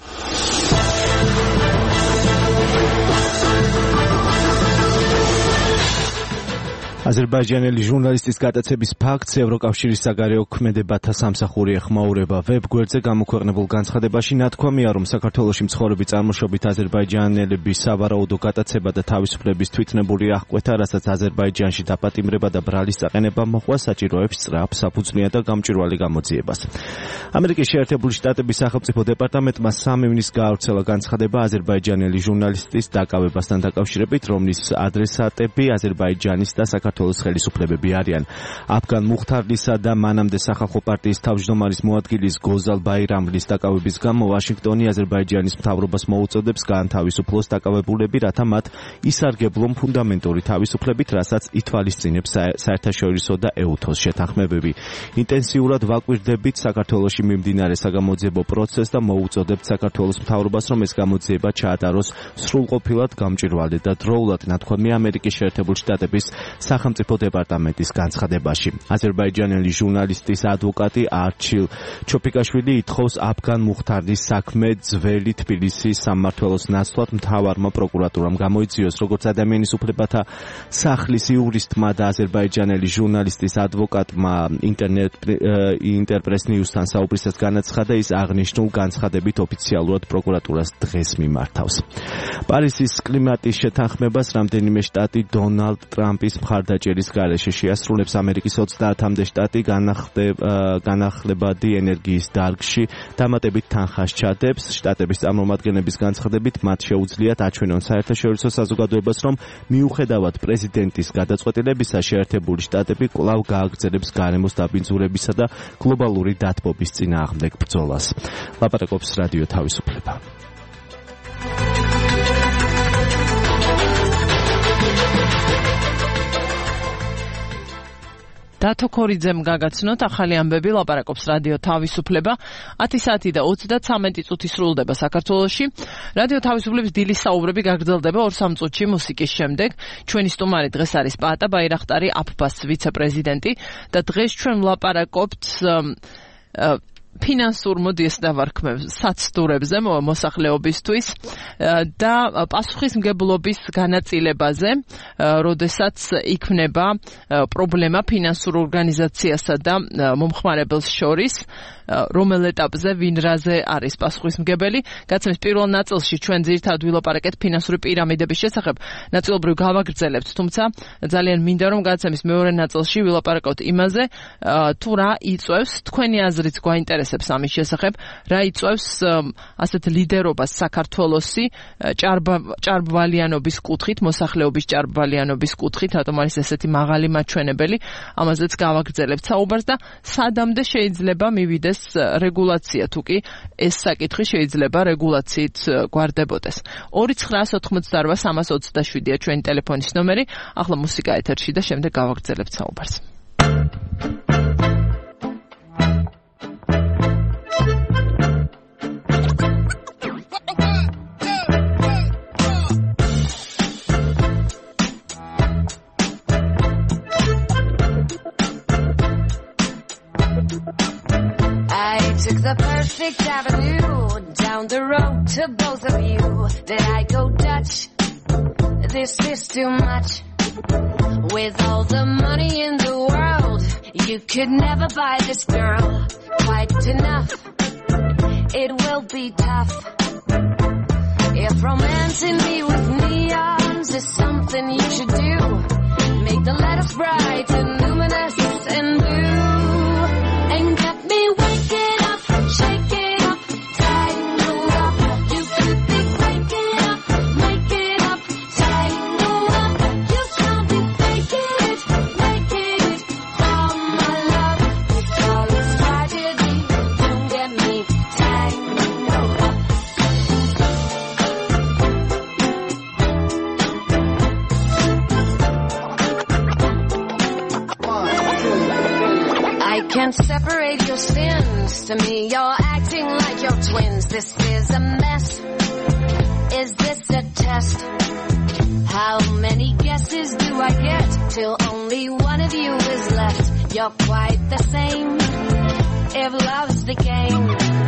აზერბაიჯანელი ჟურნალისტის გატაცების ფაქტს ევროკავშირის საგარეო ქმედებათა სამსახური ეხმაურება. ვებ გვერდზე გამოქვეყნებულ განცხადებაში ნათქვამია, რომ საქართველოში მცხოვრები წარმოშობით აზერბაიჯანელების სავარაუდო გატაცება და თავისუფლების თვითნებური აღკვეთა, რასაც აზერბაიჯანში დაპატიმრება და ბრალის წაყენება მოჰყვა, საჭიროებს სწრაფ, საფუძვლიან და გამჭვირვალე გამოძიებას. ამერიკის შეერთებული შტატების სახელმწიფო დეპარტამენტმა სამ ივნის გაავრცელა განცხადება აზერბაიჯანელი ჟურნალისტის დაკავებასთან დაკავშირებით, რომლის ადრესატები აზერბაიჯანის და საქართველოს ხელისუფლებები არიან. აფგან მუხთარლისა და მანამდე სახალხო პარტიის თავმჯდომარის მოადგილის გოზალ ბაირამლის დაკავების გამო ვაშინგტონი აზერბაიჯანის მთავრობას მოუწოდებს გაანთავისუფლოს დაკავებულები, რათა მათ ისარგებლონ ფუნდამენტური თავისუფლებით, რასაც ითვალისწინებს საერთაშორისო და ეუთოს შეთანხმებები. ინტენსიურად ვაკვირდებით საქართველოში მიმდინარე საგამოძიებო პროცესს და მოუწოდებთ საქართველოს მთავრობას, რომ ეს გამოძიება ჩაატაროს სრულყოფილად, გამჭვირვალედ და დროულად, ნათქვამია ამერიკის შეერთებული შტატების სახელმწიფო დეპარტამენტის განცხადებაში. აზერბაიჯანელი ჟურნალისტის ადვოკატი არჩილ ჩოფიკაშვილი ითხოვს აფგან მუხთარლის საქმე ძველი თბილისის სამმართველოს ნაცვლად მთავარმა პროკურატურამ გამოიძიოს, როგორც ადამიანის უფლებათა სახლის იურისტმა და აზერბაიჯანელი ჟურნალისტის ადვოკატმა ინტერნეტ ინტერპრეს ნიუსთან საუბრისას განაცხადა, ის აღნიშნულ განცხადებით ოფიციალურად პროკურატურას დღეს მიმართავს. პარიზის კლიმატის შეთანხმებას რამდენიმე შტატი დონალდ ტრამპის მხარდაჭერის გარეშე შეასრულებს. ამერიკის ოცდაათამდე შტატი განახლებადი ენერგიის დარგში დამატებით თანხას ჩადებს. შტატების წარმომადგენლების განცხადებით, მათ შეუძლიათ აჩვენონ საერთაშორისო საზოგადოებას, რომ მიუხედავად პრეზიდენტის გადაწყვეტილებისა, შეერთებული შტატები კვლავ გააგრძელებს გარემოს დაბინძურებისა და გლობალური დათბობის წინააღმდეგ ბრძოლას. ლაპარაკობს რადიო თავისუფლება. დათო ქორიძემ გაგაცნოთ ახალი ამბები, ლაპარაკობს რადიო თავისუფლება. ათი საათი და ოცდათვრამეტი წუთი სრულდება საქართველოში. რადიო თავისუფლების დილის საუბრები გაგრძელდება ორ სამ წუთში მუსიკის შემდეგ. ჩვენი სტუმარი დღეს არის პაატა ბაირახტარი, აფბას ვიცე-პრეზიდენტი და დღეს ჩვენ ვლაპარაკობთ ფინანსურ მოდიეს დავარქმევ საცდურებზე მოსახლეობისთვის და პასუხისმგებლობის განაწილებაზე, როდესაც იქნება პრობლემა ფინანსურ ორგანიზაციასა და მომხმარებელს შორის, რომელ ეტაპზე ვინ რაზე არის პასუხისმგებელი. გაცემის პირველ ნაწილში ჩვენ ძირითადად ვილაპარაკეთ ფინანსური პირამიდების შესახებ, ნაწილობრივ გავაგრძელებთ, თუმცა ძალიან მინდა რომ გაცემის მეორე ნაწილში ვილაპარაკოთ იმაზე, თუ რა იწვევს, თქვენი აზრით გვაინტერესებს ამის შესახებ, რა იწვევს ასეთ ლიდერობას საქართველოსი ჭარბვალიანობის კუთხით, მოსახლეობის ჭარბვალიანობის კუთხით, რატომ არის ესეთი მაღალი მაჩვენებელი, ამაზეც გავაგრძელებთ საუბარს და სადამდე შეიძლება მივიდეს რეგულაცია, თუ კი ეს საკითხი შეიძლება რეგულაციით გვარდებოდეს. ორი ცხრა ოთხმოცდაოთხ სამას ოცდაშვიდია ჩვენი ტელეფონის ნომერი. ახლა მუსიკა ეთერში და შემდეგ გავაგრძელებთ საუბარს. Took the perfect avenue down the road to both of you. Did I go Dutch? This is too much. With all the money in the world, you could never buy this girl quite enough. It will be tough. If romancing me with neons is something you should do, make the letters bright and luminous and blue, and get me waking up, shaking up, tangled up. You could be waking up, making up, tangled up. You can't be faking it, making it from my love. This all is tragedy, don't get me tangled up. I can't separate your sins. To me, you're acting like your twins. This is a mess. Is this a test? How many guesses do I get till only one of you is left? You're quite the same. If love's the game,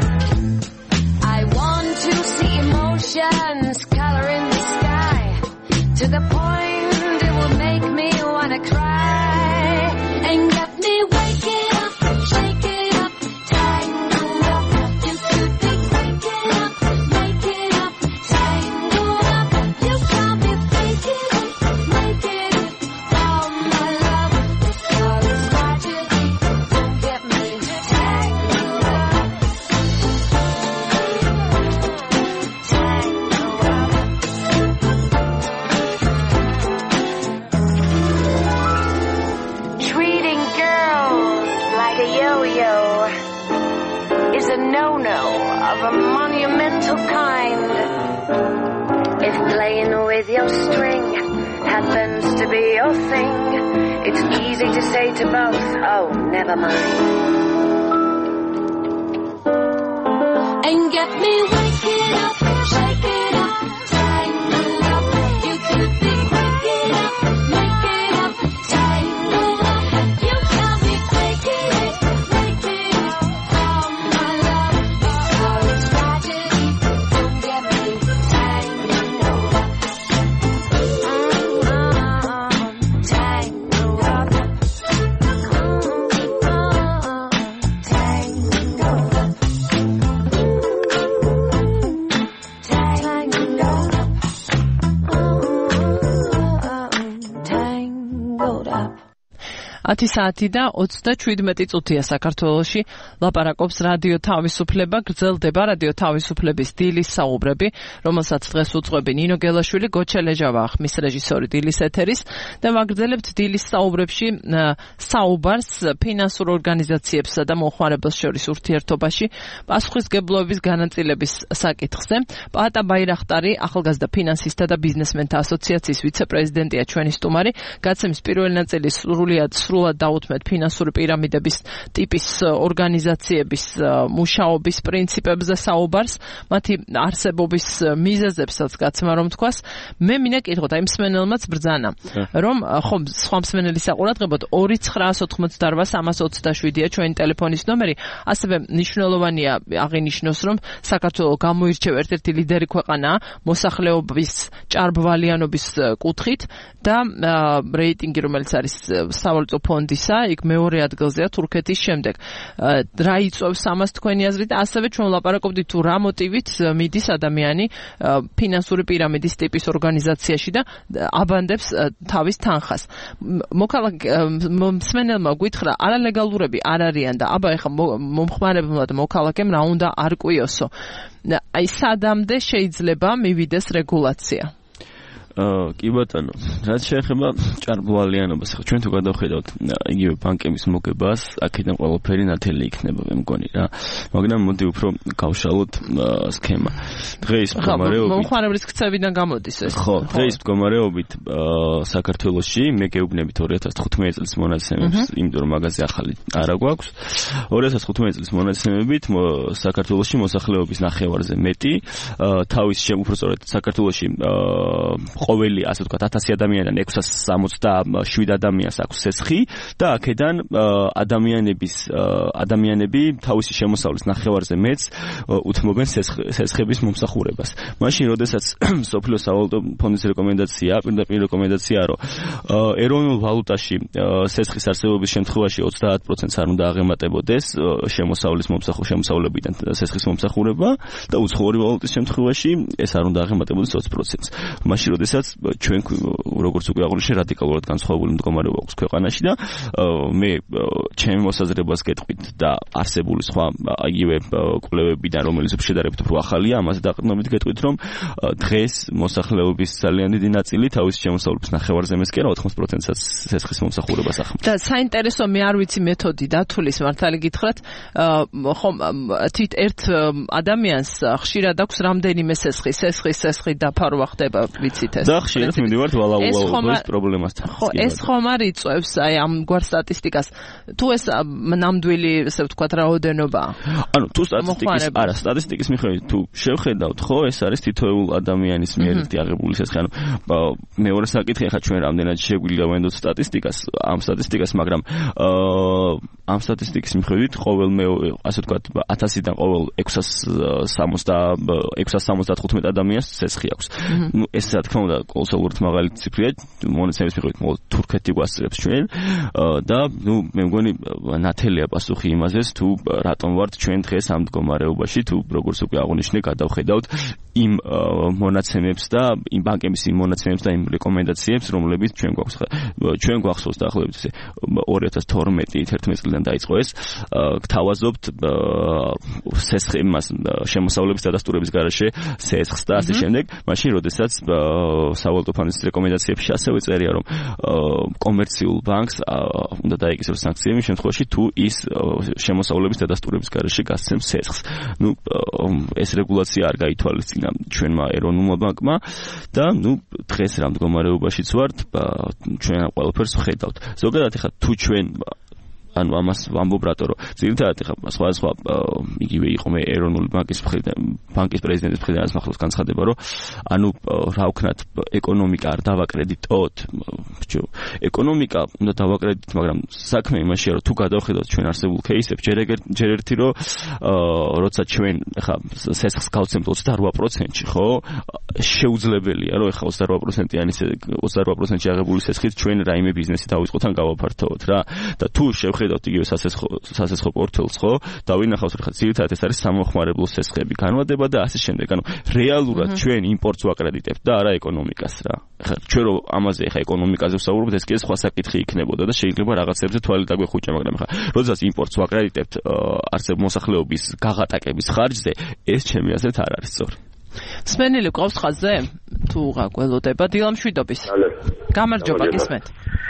I want to see emotions coloring the sky to the point it will make me wanna cry and get me waking up, shaking up, tangled up. You could be waking up, making up, tangled up. You can't be faking it, making it from my love. This all is tragedy, don't get me tangled up. Tangled up. Treating girls like a yo-yo is a no-no of a monumental kind. If playing with your string happens to be your thing, it's easy to say to both, oh, never mind. And get me waking up, shaking up, tangled up. You could be waking up, making up, tangled up. You can't be faking it, making it from my love. This all is tragedy, don't get me tangled up. Mm-hmm. Tangled up. Mm-hmm. Tangled up. Tangled up. Tangled up. ათი საათი და ოცდაშვიდმეტი წუთია საქართველოში. ლაპარაკობს რადიო თავისუფლება, გრძელდება რადიო თავისუფლების დილის საუბრები, რომელსაც დღეს უძღვები ნინო გელაშვილი, გოჩა ლეჟავა ხმის რეჟისორი დილის ეთერის და ვაგრძელებთ დილის საუბრებში საუბარს ფინანსურ ორგანიზაციებსა და მომხმარებელს შორის ურთიერთობაში პასუხისმგებლობის განაწილების საკითხზე. პაატა ბაირახტარი, ახალგაზრდა ფინანსისტთა და ბიზნესმენთა ასოციაციის ვიცე-პრეზიდენტია ჩვენი სტუმარი. გაცემის პირველი ნაწილი სრულიად სრულად დაუთმეთ ფინანსური პირამიდების ტიპის ორგანიზაციების მუშაობის პრინციპებზე საუბარს, მათი არსებობის მიზეზებსაც გაცემა რომ თქვას. მე მინდა კითხოთ აი მსმენელმაც ბრძანა, რომ ხო სხვა მსმენელის საყურადღებოდ ორი ცხრაას ოთხმოცდაოთხ სამას ოცდაშვიდია ჩვენი ტელეფონის ნომერი. ასევე მნიშვნელოვანია აღინიშნოს, რომ საქართველო გამოირჩევა ერთ-ერთი ლიდერი ქვეყანაა მოსახლეობის ჭარბვალიანობის კუთხით და რეიტინგი, რომელიც არის სავალუტო ფონდისა, იქ მეორე ადგილზეა თურქეთის შემდეგ. რა იწვევს ამას თქვენი აზრით? ასევე ჩვენ ვლაპარაკობდით თუ რა მოტივით მიდის ადამიანი ფინანსური პირამიდის ტიპის ორგანიზაციაში და აბანდებს თავის თანხას. მოქალაქე მსმენელმა გითხრა, არალეგალურები არ არიან და აბა ეხლა მომხმარებელმა და მოქალაქემ რა უნდა არ ყვიოსო. აი სადამდე შეიძლება მივიდეს რეგულაცია? კი ბატონო, რაც შეეხება ჭარბვალიანობას, ხო ჩვენ თუ გადავხედავთ იგივე ბანკების მოგებას, აქედან ყველაფერი ნათელი იქნება, მე მგონი რა. მაგრამ მოდი უფრო გავშალოთ სქემა. დღეს მდგომარეობით მომხმარებლის ქცევიდან გამოდის ეს. ხო, დღეს მდგომარეობით საქართველოში მე გეუბნებით ორი ათას თხუთმეტი წლის მონაცემებს, იმიტომ რომ მაგაზე ახალი არა გვაქვს. ორი ათას თხუთმეტი წლის მონაცემებით საქართველოში მოსახლეობის ნახევარზე მეტი, თავის უფრო სწორედ საქართველოში ყოველი ასე ვთქვათ ათასი ადამიანიდან ექვსას სამოცდაშვიდ ადამიანს აქვს სესხი და აქედან ადამიანების ადამიანები თავისი შემოსავლის ნახევარზე მეც უთმობენ სესხების მომსახურებას. მაშინ როდესაც სოფლიო სავალუტო ფონდის რეკომენდაცია, პირდაპირ რეკომენდაციაა, რომ ეროვნულ ვალუტაში სესხის არსებობის შემთხვევაში ოცდაათ პროცენტს არ უნდა აღემატებოდეს შემოსავლის მომსახურება, შემოსავლებიდან სესხის მომსახურება და უცხოური ვალუტის შემთხვევაში ეს არ უნდა აღემატებოდეს ოცი პროცენტს. მაშინ როდესაც ჩვენ როგორც უკვე აღნიშნე რადიკალურად განსხვავებული მდგომარეობა აქვს ქვეყანაში და მე ჩემი მოსაზრებას გეტყვით და არსებული სხვა იგივე კვლევებიდან რომელიც შედარებით უფრო ახალია ამაზე დაყრდნობით გეტყვით რომ დღეს მოსახლეობის ძალიან დიდი ნაწილი თავისი შემოსავლების ნახევარზე მეს კი არა ოთხმოცდაათ პროცენტსაც სესხის მომსახურებას ახმარებს. და საინტერესო მე არ ვიცი მეთოდი დათulis მართალი გითხრათ ხომ თვით ერთ ადამიანს ხშირად აქვს რამდენიმე სესხი სესხი სესხი დაფარვა ხდება ვიცით ეს. და ხშირად მივდივართ ვალაულაობის პრობლემასთან. ხო ეს ხომ არ იწევს აი ამ გვარ სტატისტიკას თუ ეს ნამდვილი ესე ვთქვათ რაოდენობაა. ანუ თუ სტატისტიკის არა სტატისტიკის მიხედვით თუ შევხედავთ ხო ეს არის თითოეულ ადამიანის მიერ აღებული სესხი. ანუ მეორე საკითხი ახლა ჩვენ რამდენად შეგვიძლია ვენდოთ სტატისტიკას ამ სტატისტიკას მაგრამ ამ სტატისტიკის მიხედვით ყოველ ასე ვთქვათ ათასიდან ყოველ ექვსას სამოცდათხუთმეტ ადამიანს სესხი აქვს. ნუ ეს რა თქმა უნდა კოლოსალურად მაღალი ციფრია მონაცემის მიხედვით მოკლედ თურქეთი გვასწრებს ჩვენ და ნუ მე მგონი ნათელია პასუხი იმაზეც თუ რატომ ვართ ჩვენ დღეს ამ მდგომარეობაში თუ როგორც უკვე აღნიშნე გადავხედავთ იმ მონაცემებს და იმ ბანკების იმ მონაცემებს და იმ რეკომენდაციებს რომლებიც ჩვენ გვაქვს ჩვენ გვახსოვს დაახლოებით ესე ორი ათას თორმეტი თერთმეტი წლიდან დაიწყო ეს გთავაზობთ სესხი მას შემოსავლების დადასტურების გარეშე სესხს და ასე შემდეგ მაშინ როდესაც სავალუტო ფონდის რეკომენდაციებში ასევე წერია რომ კომერციულ ბანკს უნდა დაეკისროს სანქციები შემთხვევაში თუ ის შემოსავლების დადასტურების გარეშე გასცემს სესხს. ნუ ეს რეგულაცია არ გაითვალისწინა ჩვენმა ეროვნულმა ბანკმა და ნუ დღეს რა მდგომარეობაშიც ვართ ჩვენ ყველაფერს ვხედავთ. ზოგადად ახლა თუ ჩვენ ანუ ამას ვამბობ რატო რომ ძირითადად ახლა სხვადასხვა იგივე იყო მე ეროვნული ბანკის ბანკის პრეზიდენტის მხრიდან ახლა განცხადება რომ ანუ რა ვქნათ ეკონომიკა არ დავაკრედიტოთ ბიჭო ეკონომიკა უნდა დავაკრედიტოთ მაგრამ საქმე იმაშია რომ თუ გადავხედოთ ჩვენ არსებულ кейსებს ჯერ ჯერ ერთი რომ როცა ჩვენ ახლა სესხს გავცემთ ოცდარვა პროცენტში ხო შეუძლებელია რომ ახლა ოცდარვა პროცენტიანი ოცდარვა პროცენტში აღებული სესხით ჩვენ რაიმე ბიზნესი დავიწყოთ ან გავაფართოვოთ რა და თუ შევხედავთ იგივე სასესხო სასესხო პორტფელს ხო დავინახავთ რომ ხა ძირითადად ეს არის სამოხმარებლო სესხები განვადება და ასე შემდეგ ანუ რეალურად ჩვენ იმპორტს ვაკრედიტებთ და არა ეკონომიკას რა ხა ჩვენ რომ ამაზე ხა ეკონომიკაზე ვსაუბრობთ ეს კი სხვა საკითხი იქნებოდა და შეიძლება რაღაცებზე თვალი დაგვეხუჭა მაგრამ ხა როდესაც იმპორტს ვაკრედიტებთ არსებ მოსახლეობის გაღატაკების ხარჯზე ეს ჩემი აზრით არ არის სწორი. სმენელი ყავს ხაზზე თუ რა გველოდება დილამშვიდობის გამარჯობა გისმენთ.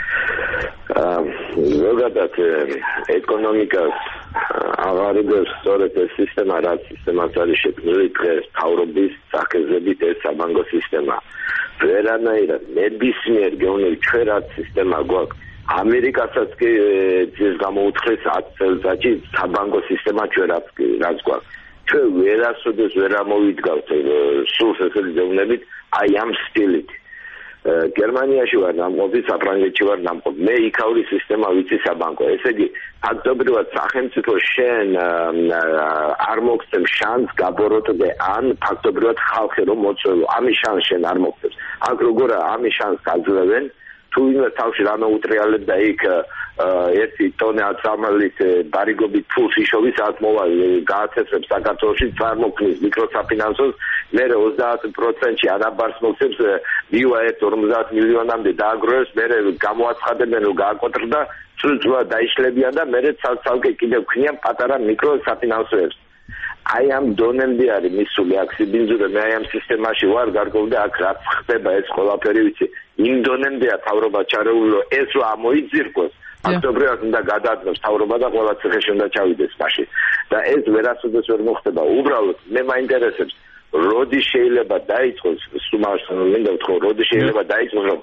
ზოგადად ეკონომიკას აღარებებს სწორედ ეს სისტემა რაც სისტემას არის შექმნილი დღეს თავრობის სახეზებით ეს საბანკო სისტემა ვერანაირად ნებისმიერ გეოვნები ჩვენ რაც სისტემა გვაქვს ამერიკასაც კი ეს გამოუთხეს ათ წელიწადში საბანკო სისტემა ჩვენ რაც რაც გვაქვს ჩვენ ვერასოდეს ვერ ამოვიდგავთ სულ ესეთი გეოვნებით აი ამ სტილით გერმანიაში ვარ ნამყოფი, საფრანგეთში ვარ ნამყოფი. მე იქაური სისტემა ვიცი საბანკო. ესე იგი, ფაქტობრივად სახელმწიფო შენ არ მოგცემ შანსს გაბოროტდე ან ფაქტობრივად ხალხი რომ მოწვევო. ამის შანსს შენ არ მოგცემს. აქ როგორა ამის შანსს გაძლევენ, თუ ვინმე თავში რა მოუტრიალებდა იქ ერთი ტონე აცამალის ბარიგობით ფულს იშოვის აქ მოვალ გააცეცხლებს საქართველოში წარმოქმნის მიკროსაფინანსოს მე ოცდაათ პროცენტში ანაბარს მოგცემს მივა ერთ ორმოცდაათ მილიონამდე დააგროვებს მე გამოაცხადებენ რომ გააკოტრდა სულწუა დაიშლებიან და მე ცალ-ცალკე კიდევ ქნიან პატარა მიკროსაფინანსოებს აი ამ დონემდე არის მისული აქ სიბინძურე მე აი ამ სისტემაში ვარ გარკვეული აქ რაც ხდება ეს ყველაფერი ვიცი იმ დონემდეა თავრობა ჩარეული რომ ეს რა ამოიძირკოს ფაქტობრივად უნდა გადაადგოს თავრობა და ყველა ციხეში უნდა ჩავიდეს მაშინ და ეს ვერასოდეს ვერ მოხდება უბრალოდ მე მაინტერესებს როდი შეიძლება დაიწყოს სუმარს მინდა ვთქვა როდი შეიძლება დაიწყოს რომ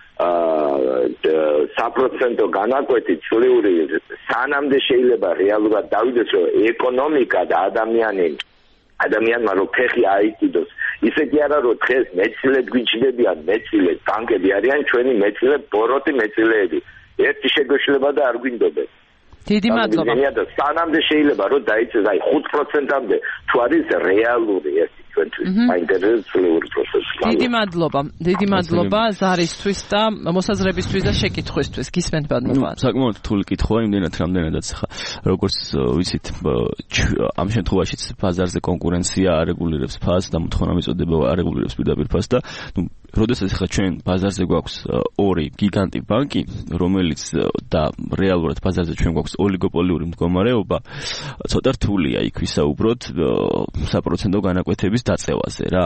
საპროცენტო განაკვეთი ცვლიური სანამდე შეიძლება რეალურად დავიდეს რომ ეკონომიკა და ადამიანი ადამიანმა რომ ფეხი აიკიდოს ისეთი არა რომ დღეს მეცილედ გვიჩნდებიან, მეცილედ ბანკები არიან ჩვენი მეცილე ბოროტი მეცილეები. ერთი შეგვეშლება და არ გვინდობენ. დიდი მადლობა. სანამდე შეიძლება რომ დაიცეს აი ხუთ პროცენტამდე თუ არის რეალური ერთი ჩვენთვის საინტერესოური პროცესი. დიდი მადლობა. დიდი მადლობა ზარისთვის და მოსაზრებისთვის და შეკითხვისთვის. გისმენთ ბატონო. საკმაოდ რთული კითხვაა, იმდენად რამდენადაც ხა როგორც ვიცით ამ შემთხვევაშიც ბაზარზე კონკურენცია არეგულირებს ფასს და მოთხოვნა მიწოდება არეგულირებს პირდაპირ ფასს და ნუ როდესაც ხა ჩვენ ბაზარზე გვაქვს ორი გიგანტი ბანკი, რომელიც და რეალურად ბაზარზე ჩვენ გვაქვს ოლიგოპოლიური მდგომარეობა, ცოტა რთულია იქ ვისაუბროთ საპროცენტო განაკვეთების დაწევაზე რა.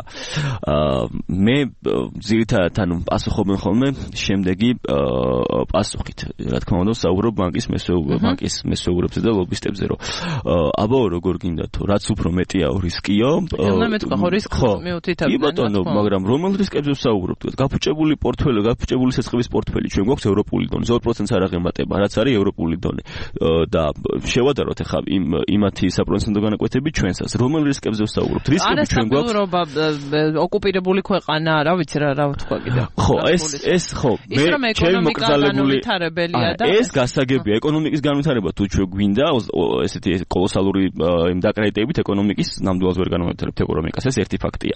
მე ძირითადად ანუ პასუხობენ ხოლმე შემდეგი პასუხით. რა თქმა უნდა, საუბრობ ბანკის მესვეურებს, ბანკის მესვეურებზე და ლობისტებზე, რომ აბაო როგორ გინდა თუ რაც უფრო მეტია რისკიო. მე მეტყვი ხო რისკი მიუთითებდნენ. კი ბატონო, მაგრამ რომელ რისკებზე ვსაუბრობთ? გაფუჭებული პორტფელი, გაფუჭებული სესხების პორტფელი ჩვენ გვაქვს ევროპული დონე. ორ პროცენტს არ აღემატება, რაც არის ევროპული დონე. და შევადაროთ ახლა იმ იმათი საპროცენტო განაკვეთები ჩვენსაც. რომელ რისკებზე ვსაუბრობთ? რისკები ჩვენ გვაქვს ოკუპირებული ქვეყანა, რა ვიცი რა რა ვთქვა კიდე. ხო, ეს ეს ხო, მე ჩემი მოკრძალებული და ეს გასაგებია ეკონომიკის განვითარება თუ ჩვენ გვინდა ესეთი კოლოსალური იმ დაკრედიტებით ეკონომიკის ნამდვილად ვერ განვითარებთ ეკონომიკას, ეს ერთი ფაქტია.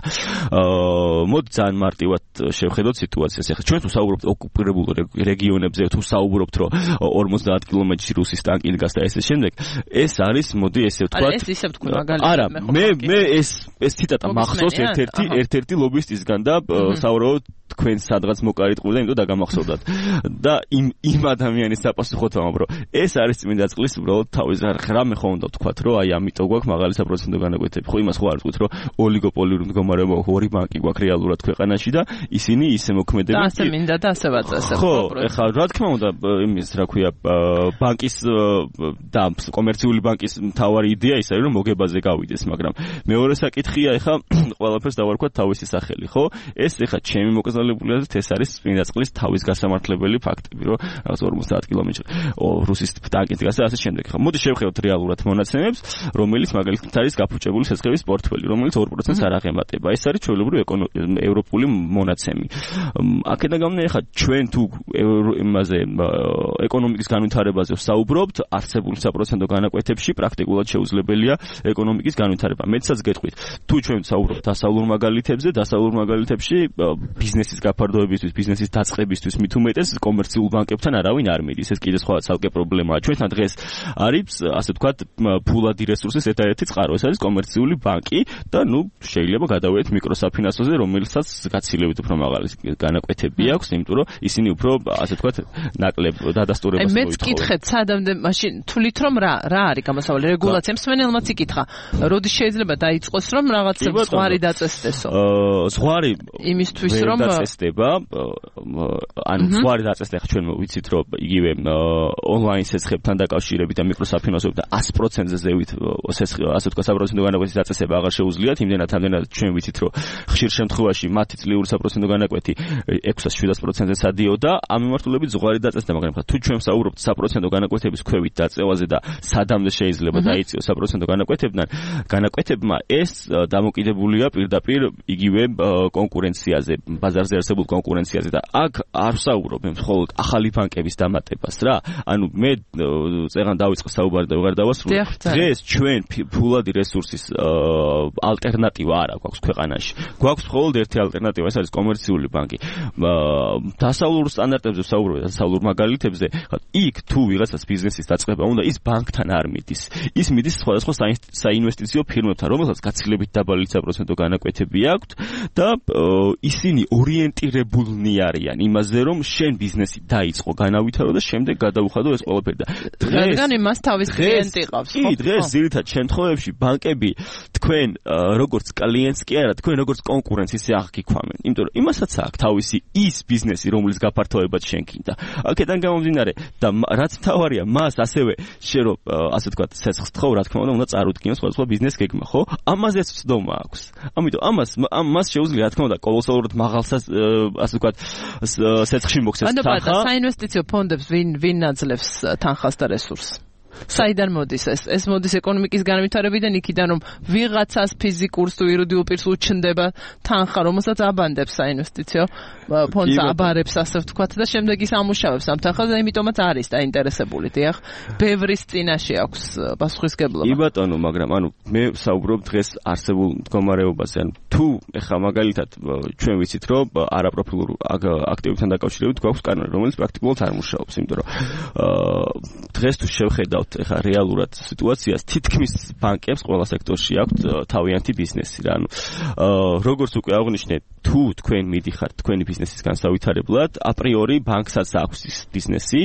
აა მოდი ძალიან მარტივად შევხედოთ სიტუაციას. ახლა ჩვენ თუ საუბრობთ ოკუპირებულ რეგიონებზე, თუ საუბრობთ რომ ორმოცდაათ კილომეტრში რუსის ტანკი დგას და ესე შემდეგ, ეს არის მოდი ესე ვთქვათ. არა, ეს ისე ვთქვი მაგალითად. არა, მე მე ეს ეს ციტატა მახსოვს ერთ-ერთი ერთ-ერთი ლობისტისგან და საუბრობთ თქვენ სადღაც მოკარიტყული და იმიტომ დაგამახსოვდათ. და იმ იმ ადამიანის საპასუხოდ ვამბობ, რომ ეს არის წმინდა წყლის უბრალოდ თავის რამე ხო უნდა ვთქვათ, რომ აი ამიტომ გვაქვს მაღალი საპროცენტო განაკვეთები. ხო იმას ხო არ ვთქვით, რომ ოლიგოპოლიური მდგომარეობა ორი ბანკი გვაქვს რეალურად ქვეყანაში და ისინი ისე მოქმედები. და ასე მინდა და ასე ვაწესებ. ხო, ეხლა რა თქმა უნდა იმის რა ქვია ბანკის და კომერციული ბანკის მთავარი იდეა ის არის, რომ მოგებაზე გავიდეს, მაგრამ მეორე საკითხია ეხლა ყველაფერს დავარქვათ თავისი სახელი, ხო? ეს ეხლა ჩემი მოკრძალებულიაზრით ეს არის წმინდა წყლის თავის გასამართლებელი ფაქტები, რომ რაღაც ორმოცდაათ კილომეტრი რუსის ტანკი დგას და ასე შემდეგ. ხა მოდი შევხედოთ რეალურად მონაცემებს, რომელიც მაგალითად არის გაფუჭებული სესხების პორტფელი, რომელიც ორ პროცენტს არ აღემატება. ეს არის ჩვეულებრივი ევროპული მონაცემი. აქედან გამომდინარე, ხა ჩვენ თუ იმაზე ეკონომიკის განვითარებაზე ვსაუბრობთ, არსებული საპროცენტო განაკვეთებში პრაქტიკულად შეუძლებელია ეკონომიკის განვითარება. მეცაც გეტყვით, თუ ჩვენ ვსაუბრობთ დასავლურ მაგალითებზე, დასავლურ მაგალითებში ბიზნესის გაფარდოებისთვის, ბიზნესის დაწყებისთვის მით უმეტეს კომერციულ ბანკებთან არავინ არ მიდის. ეს კიდე სხვა ცალკე პრობლემაა. ჩვენთან დღეს არის, ასე ვთქვათ, ფულადი რესურსის ერთადერთი წყარო, ეს არის კომერციული ბანკი და ნუ შეიძლება გადავიდეთ მიკროსაფინანსოზე, რომელსაც გაცილებით უფრო მაღალი განაკვეთები აქვს, იმიტომ რომ ისინი უფრო, ასე ვთქვათ, ნაკლებ დადასტურებას მოითხოვენ. მეც კითხეთ, სადამდე მაშინ თulit რომ რა რა არის გამოსავალი რეგულაცია, მსმენელმაც იკითხა. როდის შეიძლება დაიწყოს რომ რაღაც ზღვარი დაწესდესო? აა ზღვარი იმისთვის რომ დაწესდება, ანუ ზღვარი დაწესდა, ხა ჩვენ ვიცით რომ იგივე ონლაინ სესხებთან დაკავშირებით და მიკროსაფინანსოებთან ას პროცენტზე ზევით სესხი, ასე ვთქვათ, საპროცენტო განაკვეთის დაწესება აღარ შეუძლიათ, იმდენად ამდენად ჩვენ ვიცით რომ ხშირ შემთხვევაში მათი წლიური საპროცენტო განაკვეთი ექვსას შვიდას პროცენტზე სადიოდა, ამ მიმართულებით ზღვარი დაწესდა, მაგრამ თუ ჩვენ ვსაუბრობთ საპროცენტო განაკვეთების ქვევით დაწევაზე და სადამდე შეიძლება დაიწიოს საპროცენტო განაკვეთებიდან, განაკვეთებმა ეს დამოკიდებულია პირდაპირ იგივე კონკურენციაზე, ბაზარზე არსებულ კონკურენციაზე და აქ არ ვსაუბრობ მხოლოდ ახალი ბანკების დამატებას რა. ანუ მე წეგან დავიწყე საუბარი და ვეღარ დავასრულე. დღეს ჩვენ ფულადი რესურსის ალტერნატივა არ აქვს ქვეყანაში. გვაქვს მხოლოდ ერთი ალტერნატივა, ეს არის კომერციული ბანკი. დასავლურ სტანდარტებზე ვსაუბრობ, დასავლურ მაგალითებზე, იქ თუ ვიღაცას ბიზნესის დაწყება უნდა, ის ბანკთან არ მიდის. ის მიდის სხვადასხვა საინვესტიციო ფირმებთან, რომელსაც გაცილებით დაბალი საპროცენტო განაკვეთები აქვთ და ისინი ორიენტირებულნი არიან იმაზე, რომ შენ ბიზნესი დაიწყო, განავითარო და შემდეგ გადაუხადო ეს ყველაფერი და რადგან იმას თავის კლიენტი ყავს, ხო? კი, დღეს ძირითად შემთხვევებში ბანკები თქვენ როგორც კლიენტს კი არა, თქვენ როგორც კონკურენტს ისე აღგიქვამენ. იმიტომ რომ იმასაც აქვს თავისი ის ბიზნესი, რომლის გაფართოებაც შენ გინდა. აქედან გამომდინარე და რაც მთავარია, მას ასევე შენ რომ ასე ვთქვათ, სესხს თხოვ, რა თქმა უნდა, უნდა წარუდგინოს სხვადასხვა ბიზნეს გეგმა, ხო? ამაზეც ვცდომა აქვს. ამიტომ ამას ამას შეუძლია, რა თქმა უნდა, კოლოსალურად მაღალ ასე ვთქვათ, სესხში მოქცეს თანხა. ანუ საინვესტიციო ფონდებს ვინ ვინ აძლევს თანხას და რესურსს? საიდან მოდის ეს? ეს მოდის ეკონომიკის განვითარებიდან, იქიდან რომ ვიღაცას ფიზიკურს თუ იურიდიულ პირს უჩნდება თანხა, რომელსაც აბანდებს საინვესტიციო ფონდს აბარებს, ასე ვთქვათ, და შემდეგ ის ამუშავებს ამ თანხას და იმიტომაც არის დაინტერესებული, დიახ. ბევრის წინაშე აქვს პასუხისგებლობა. კი ბატონო, მაგრამ ანუ მე საუბრობ დღეს არსებულ მდგომარეობაზე. ანუ თუ ეხლა მაგალითად ჩვენ ვიცით, რომ არაპროფილურ აქტივებთან დაკავშირებით გვაქვს კანონი, რომელიც პრაქტიკულად არ მუშაობს, იმიტომ რომ დღეს თუ შევხედავთ ეხლა რეალურად სიტუაციას, თითქმის ბანკებს ყველა სექტორში აქვთ თავიანთი ბიზნესი რა. ანუ როგორც უკვე აღნიშნე, თუ თქვენ მიდიხართ თქვენი ბიზნესის განსავითარებლად, აპრიორი ბანკსაც აქვს ის ბიზნესი,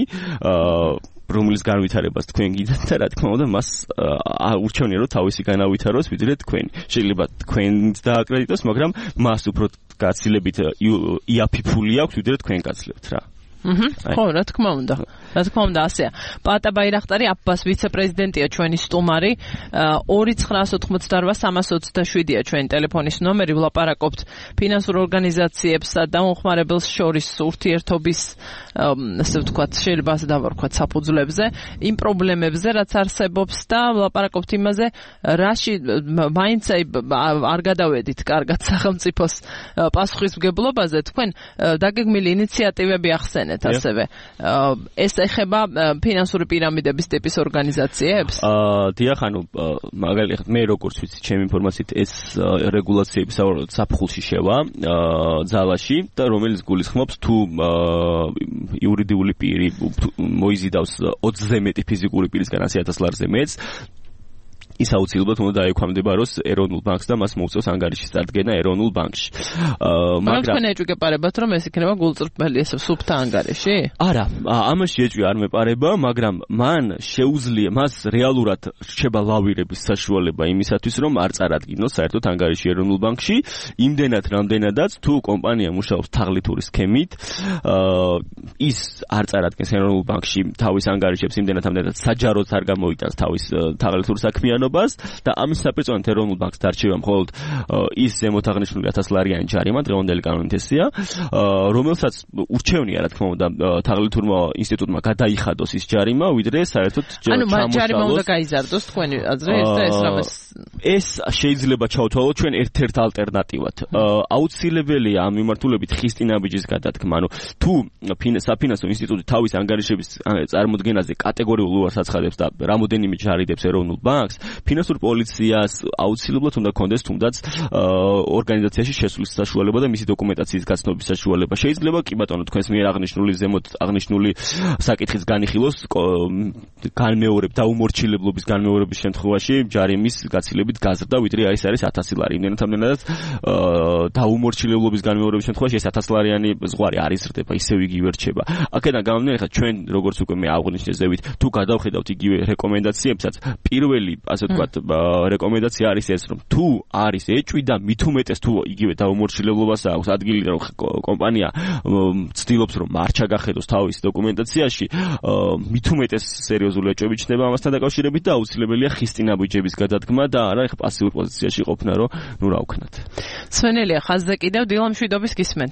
რომლის განვითარებას თქვენ გიდათ და რა თქმა უნდა მას ურჩევნია რომ თავისი განავითაროს ვიდრე თქვენი. შეიძლება თქვენც დააკრედიტოს, მაგრამ მას უფრო გაცილებით იაფიფული აქვს ვიდრე თქვენ გაცლებთ რა. აჰა, ხო, რა თქმა უნდა. რა თქმა უნდა, ასეა. პატა ბაირახტარი აბას ვიცე-პრეზიდენტია ჩვენი სტუმარი. ორი ცხრაას ოთხმოცდაოთხ სამას ოცდაშვიდია ჩვენი ტელეფონის ნომერი. ვლაპარაკობთ ფინანსურ ორგანიზაციებსა და მომხმარებელს შორის ურთიერთობის, ასე ვთქვათ, შეიძლება ასე დავარქვათ, საფუძვლებზე, იმ პრობლემებზე, რაც არსებობს და ვლაპარაკობთ იმაზე, რაში მაინც არ გადავედით კარგად სახელმწიფოს პასუხისმგებლობაზე. თქვენ დაგეგმილი ინიციატივები ახსენეთ. ასევე ეს ეხება ფინანსური პირამიდების ტიპის ორგანიზაციებს? აა დიახ, ანუ მაგალითად მე როგორც ვიცი, ჩემი ინფორმაციით ეს რეგულაციები საერთოდ საფხულში შევა ძალაში და რომელიც გულისხმობს თუ იურიდიული პირი მოიზიდავს ოცზე მეტი ფიზიკური პირისგან ასი ათას ლარზე მეც, ის აუცილებლად უნდა დაექვემდებაროს ეროვნულ ბანკს და მას მოუწევს ანგარიშის წარდგენა ეროვნულ ბანკში. მაგრამ თქვენ ეჭვგეპარებათ რომ ეს იქნება გულწრფელი ესე სუფთა ანგარიში? არა, ამაში ეჭვი არ მეპარება, მაგრამ მან შეუძლია, მას რეალურად რჩება ლავირების საშუალება იმისათვის, რომ არ წარადგინოს საერთოდ ანგარიში ეროვნულ ბანკში, იმდენად რამდენადაც თუ კომპანია მუშაობს თაღლითური სქემით, ის არ წარადგენს ეროვნულ ბანკში თავის ანგარიშებს იმდენად რამდენადაც საჯაროდ არ გამოიტანს თავის თაღლითურ საქმიანობას და ამის საპირწონედ ეროვნულ ბანკს დარჩება მხოლოდ ის ზემოთ აღნიშნული ათას ლარიანი ჯარიმა, დღევანდელი კანონით ესეა, რომელსაც ურჩევნია რა თქმა უნდა თაღლითურმა ინსტიტუტმა გადაიხადოს ის ჯარიმა, ვიდრე საერთოდ ჩამოსავლოს. ანუ ჯარიმა უნდა გაიზარდოს თქვენი აზრი ეს და ეს რამეს ეს შეიძლება ჩავთვალოთ ჩვენ ერთ-ერთ ალტერნატივად. აუცილებელია ამ მიმართულებით ხისტინაბიჯის გადადგმა. ანუ თუ საფინანსო ინსტიტუტი თავის ანგარიშების წარმოდგენაზე კატეგორიულ უარს აცხადებს და რამოდენიმე ჯარიდებს ეროვნულ ბანკს, ფინანსურ პოლიციას აუცილებლად უნდა კონდეს თუნდაც ორგანიზაციაში შესვლის საშუალება და მისი დოკუმენტაციის გაცნობის საშუალება. შეიძლება კი ბატონო თქვენს მიერ აღნიშნული ზემოთ აღნიშნული საკითხის განიხილოს განმეორებ და უმორჩილებლობის განმეორების შემთხვევაში ჯარიმის გაცილებით გაზრდა, ვიდრე არის არის ათასი ლარი. იმდენად ამდენადაც დაუმორჩილებლობის განმეორების შემთხვევაში ეს ათას ლარიანი ზღვარი არ იზრდება, ისევ იგივე რჩება. აქედან გამომდინარე, ხა ჩვენ როგორც უკვე მე აღვნიშნე ზევით, თუ გადავხედავთ იგივე რეკომენდაციებსაც, პირველი ასე ვთქვათ რეკომენდაცია არის ეს, რომ თუ არის ეჭვი და მით უმეტეს თუ იგივე დაუმორჩილებლობას აქვს ადგილი, რომ კომპანია ცდილობს რომ მარჩა გახედოს თავის დოკუმენტაციაში, მით უმეტეს სერიოზული ეჭვები ჩნდება ამასთან დაკავშირებით და აუცილებელია ხისტინაბიჯების გადადგმა და არა ეხ პასიურ პოზიციაში ყოფნა, რომ ნუ რა ვქნათ. სვენელია ხაზზე კიდევ დილა მშვიდობის გისმენთ.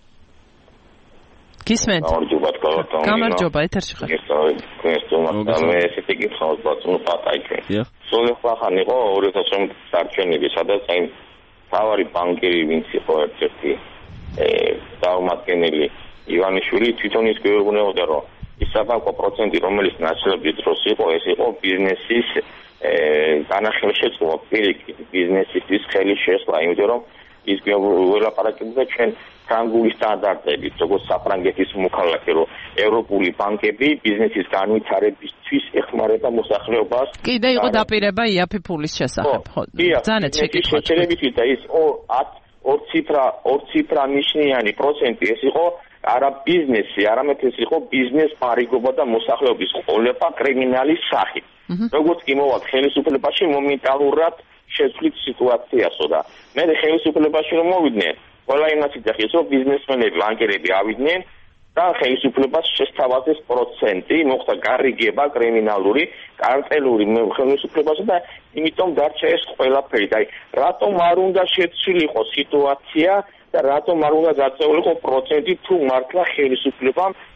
გისმენთ. გამარჯობა, ეთერში ხარ. მე ესეთი გითხავს ბატონო პატაიკე. სულ ხან იყო ორი ათას ორმოცდაოთხ სარჩენები, სადაც აი თავარი ბანკერი ვინც იყო ერთ-ერთი დაუმადგენელი ივანიშვილი თვითონ ის გვეუბნებოდა, რომ ის საბანკო პროცენტი, რომელიც ნაცვლების დროს იყო, ეს იყო ბიზნესის განახილშეწყობა, პირიქით ბიზნესის ხელის შესვლა, იმიტომ რომ ის ველაპარაკებდა ჩვენ ფრანგული სტანდარტებით, როგორც საფრანგეთის მოქალაქე, რომ ევროპული ბანკები ბიზნესის განვითარებისთვის ეხმარება მოსახლეობას. კი და იყო დაპირება იაფიფულის შესახებ, ხო? ძანეთ შეკითხვა. შეიძლება და ის ორ ციფრა ორ ციფრა ნიშნიანი პროცენტი ეს იყო არა ბიზნესი, არამედ ეს იყო ბიზნეს პარიგობა და მოსახლეობის ყოლება კრიმინალის სახით. როგორც კი მოვალ ხელისუფლებაში მომენტალურად შეცვლით სიტუაციასო და მე ხელისუფლებაში რომ მოვიდნენ, ყველა იმას იცახეს, რომ ბიზნესმენები, ბანკერები ავიდნენ და ხელისუფლებას შესთავაზეს პროცენტი, მოხდა გარიგება კრიმინალური, კარტელური ხელისუფლებასა და იმიტომ დარჩა ეს ყველაფერი. აი, რატომ არ უნდა შეცვლილიყო სიტუაცია და რატომ არ უნდა გაწეულიყო პროცენტი თუ მართლა ხელისუფლებამ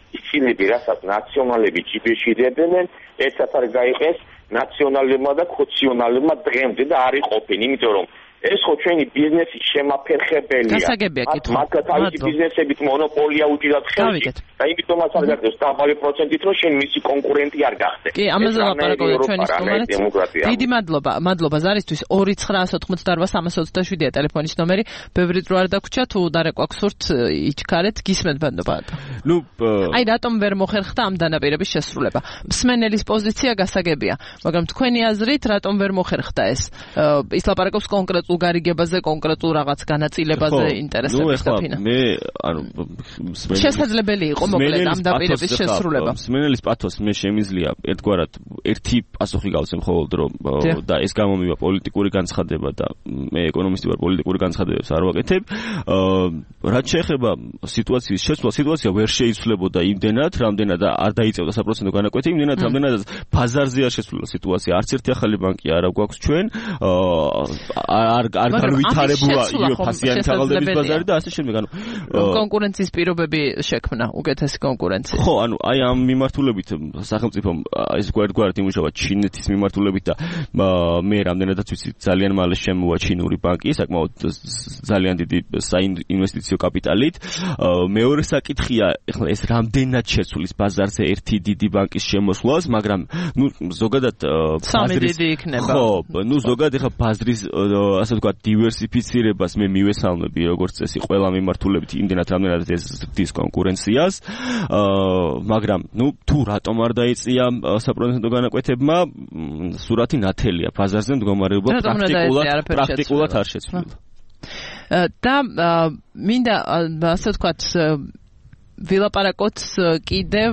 ისინები რასაც ნაციონალები ჯიბეშირებდნენ, ერთად არ გაიყეს ნაციონალებმა და ქოციონალებმა დღემდე და არ იყოფენ, იმიტომ რომ ეს ხო ჩვენი ბიზნესის შემაფერხებელია. გასაგებია კითხვა. მათ თავისი ბიზნესებით მონოპოლია უჭირდათ ხელში და იმიტომაც არ გაგდეს დაბალი პროცენტით, რომ შენ მისი კონკურენტი არ გახდე. კი, ამაზე ლაპარაკობთ ჩვენი სტუმარით. დიდი მადლობა, მადლობა ზარისთვის. ორი ცხრა ოთხმოცდაოთხი სამას ოცდაშვიდია ტელეფონის ნომერი. ბევრი დრო არ დაგვრჩა, თუ დარეკვა გსურთ, იჩქარეთ, გისმენთ ბანდობა. ნუ აი რატომ ვერ მოხერხდა ამ დანაპირების შესრულება? მსმენელის პოზიცია გასაგებია, მაგრამ თქვენი აზრით რატომ ვერ მოხერხდა ეს? ის ლაპარაკობს კონკრეტულ გარიგებაზე, კონკრეტულ რაღაც განაწილებაზე, ინტერესების და ფინა. მე ანუ შესაძლებელი იყო მოკლედ ამ დაპირების შესრულება. მსმენელის პათოს მე შემიძლია ერთგვარად ერთი პასუხი გავცემ მხოლოდ რომ და ეს გამომივა პოლიტიკური განცხადება და მე ეკონომისტი ვარ, პოლიტიკური განცხადებებს არ ვაკეთებ. რაც შეეხება სიტუაციის შესრულება, სიტუაცია ვერ შეიცვლებოდა იმდენად, რამდენად არ დაიწევდა საპროცენტო განაკვეთი, იმდენად რამდენადაც ბაზარზე არ შესრულდა სიტუაცია. არც ერთი ახალი ბანკი არ გვაქვს ჩვენ. არ არ განვითარებულა იოფასიანი თაღალდების ბაზარი და ასე შემდეგ. ანუ კონკურენციის პირობები შექმნა, უკეთესი კონკურენცია. ხო, ანუ აი ამ მიმართულებით სახელმწიფომ ეს გვერდგვარად იმუშავა ჩინეთის მიმართულებით და მე რამდენადაც ვიცი ძალიან მალე შემოვა ჩინური ბანკი, საკმაოდ ძალიან დიდი საინვესტიციო კაპიტალით. მეორე საკითხია, ეხლა ეს რამდენად შეცვლის ბაზარზე ერთი დიდი ბანკის შემოსვლას, მაგრამ ნუ ზოგადად ბაზრის დიდი იქნება. ხო, ნუ ზოგადად ეხლა ბაზრის ასე ვთქვათ დივერსიფიცირებას მე მივესალმები როგორც წესი ყველა მიმართულებით იმდენად რამდენადაც ეს ზრდის კონკურენციას. მაგრამ ნუ თუ რატომ არ დაიწია საპროცენტო განაკვეთებმა, სურათი ნათელია ბაზარზე მდგომარეობა პრაქტიკულად პრაქტიკულად არ შეცვლილა. და მინდა ასე ვთქვათ ვილაპარაკოთ კიდევ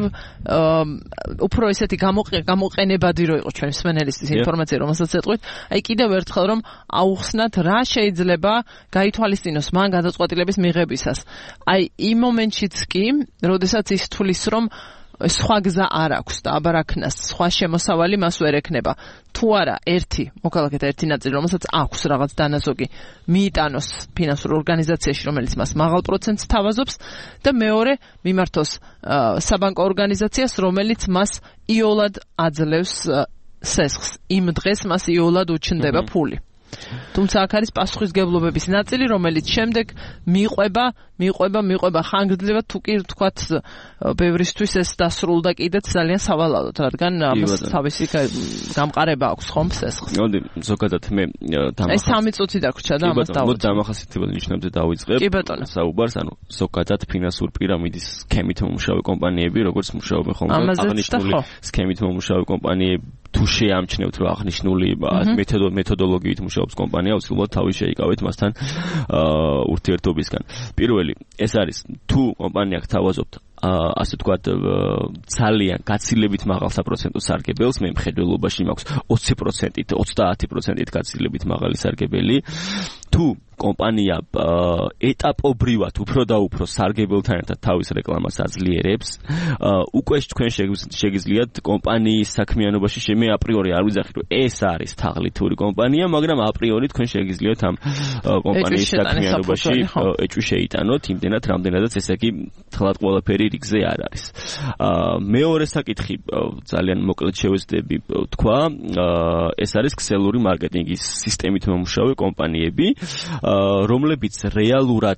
უფრო ესეთი გამოყენებადი რო იყოს ჩვენი მსმენელის ინფორმაცია, რომელსაც ეტყვით. აი კიდევ ერთხელ რომ აუხსნათ რა შეიძლება გაითვალისწინოს მან გადაწყვეტილების მიღებისას. აი იმ მომენტშიც კი, როდესაც ის თulis რომ სხვა გზა არ აქვს და აბარაქნას სხვა შემოსავალი მას ვერ ექნება. თუ არა ერთი, მოქალაქეთა ერთი ნაწილი, რომელსაც აქვს რაღაც დანაზოგი, მიიტანოს ფინანსურ ორგანიზაციაში, რომელიც მას მაღალ პროცენტს თავაზობს და მეორე მიმართოს საბანკო ორგანიზაციას, რომელიც მას იოლად აძლევს სესხს. იმ დღეს მას იოლად უჩნდება ფული. თუმცა აქ არის პასუხისგებლობების ნაწილი, რომელიც შემდეგ მიყვება, მიყვება, მიყვება ხანგრძლივად, თუ კი ვთქვათ, ბევრისთვის ეს დასრულდა კიდეც ძალიან სავალალოდ, რადგან ამას თავისი გამყარება აქვს ხომ სესხს. მოდი, ზოგადად მე დამახასიათებელ. ეს სამი წუთი დაგვრჩა და ამას დავუწყებ. მოდი დამახასიათებელ ნიშნებზე დავიწყებ. კი ბატონო. საუბარს, ანუ ზოგადად ფინანსურ პირამიდის სქემით მომუშავე კომპანიები, როგორც მუშაობენ ხოლმე აღნიშნული სქემით მომუშავე კომპანიები თუ შეამჩნევთ რომ აღნიშნული მეთოდოლოგიით მუშაობს კომპანია, უცილებლად თავი შეიკავეთ მასთან ურთიერთობისგან. პირველი, ეს არის თუ კომპანია გთავაზობთ ასე ვთქვათ ძალიან გაცილებით მაღალ საპროცენტო სარგებელს, მე მხედველობაში მაქვს ოცი პროცენტით, ოცდაათი პროცენტით გაცილებით მაღალი სარგებელი. თუ კომპანია ეტაპობრივად უფრო და უფრო სარგებელთან ერთად თავის რეკლამას აძლიერებს, უკვე თქვენ შეგიძლიათ კომპანიის საქმიანობაში შემე აპრიორი არ ვიძახით, რომ ეს არის თაღლითური კომპანია, მაგრამ აპრიორი თქვენ შეგიძლიათ ამ კომპანიის საქმიანობაში ეჭვი შეიტანოთ, იმდენად რამდენადაც ესე იგი თლად ყველაფერი რიგზე არ არის. მეორე საკითხი ძალიან მოკლედ შევეცდები თქვა, ეს არის ქსელური მარკეტინგის სისტემით მომუშავე კომპანიები, რომლებიც რეალურად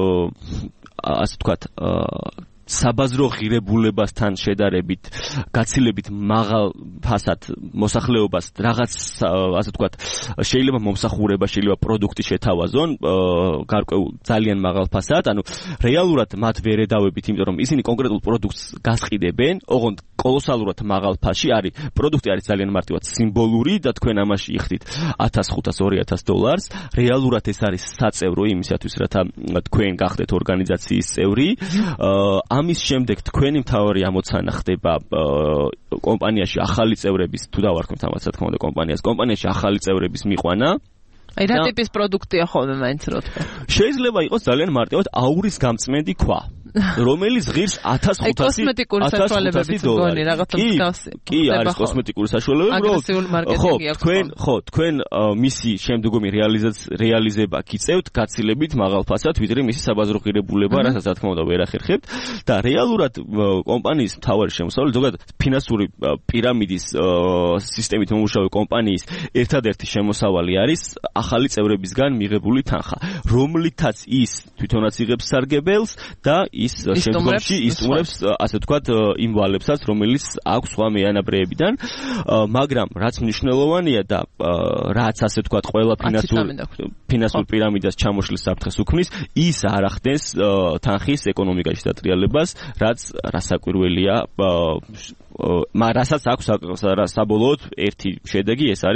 ასე ვთქვათ საბაზრო ღირებულებასთან შედარებით გაცილებით მაღალ ფასად მოსახლეობას რაღაც ასე ვთქვათ შეიძლება მომსახურება, შეიძლება პროდუქტი შეთავაზონ გარკვეულ ძალიან მაღალ ფასად, ანუ რეალურად მათ ვერ ედავებით, იმიტომ რომ ისინი კონკრეტულ პროდუქტს გასყიდებენ, ოღონდ კოლოსალურად მაღალ ფასში არის, პროდუქტი არის ძალიან მარტივად სიმბოლური და თქვენ ამაში იხდით ათას ხუთას ორი ათას დოლარს, რეალურად ეს არის საწევრო იმისათვის, რათა თქვენ გახდეთ ორგანიზაციის წევრი. ამის შემდეგ თქვენი მთავარი ამოცანა ხდება კომპანიაში ახალი წევრების, თუ დავარქმევთ ამას რა თქმა უნდა კომპანიას, კომპანიაში ახალი წევრების მიყვანა. აი რა ტიპის პროდუქტია ხოლმე მაინც რო თქვა? შეიძლება იყოს ძალიან მარტივად აურის გამწმენდი ქვა. რომელიც ღირს ათას ხუთასი კოსმეტიკური საშუალებებით მგონი რაღაცა მსგავსი. კი, არის კოსმეტიკური საშუალებები, აგრესიული მარკეტინგი აქვს. თქვენ, ხო, თქვენ მისი შემდგომი რეალიზება გიწევთ გაცილებით მაღალ ფასად, ვიდრე მისი საბაზრო ღირებულება, რასაც რა თქმა უნდა ვერ ახერხებთ და რეალურად კომპანიის მთავარი შემოსავალი ზოგადად ფინანსური პირამიდის სისტემით მომუშავე კომპანიის ერთადერთი შემოსავალი არის ახალი წევრებისგან მიღებული თანხა, რომლითაც ის თვითონაც იღებს სარგებელს და ის შემდგომში ისტუმრებს ასე ვთქვათ იმ ვალებსაც, რომელიც აქვს სხვა მეანაბრეებიდან, მაგრამ რაც მნიშვნელოვანია და რაც ასე ვთქვათ ყველა ფინანსურ ფინანსურ პირამიდას ჩამოშლის საფრთხეს უქმნის, ის არ ახდენს თანხის ეკონომიკაში დატრიალებას, რაც რასაკვირველია, რასაც აქვს საბოლოოდ ერთი შედეგი, ეს არის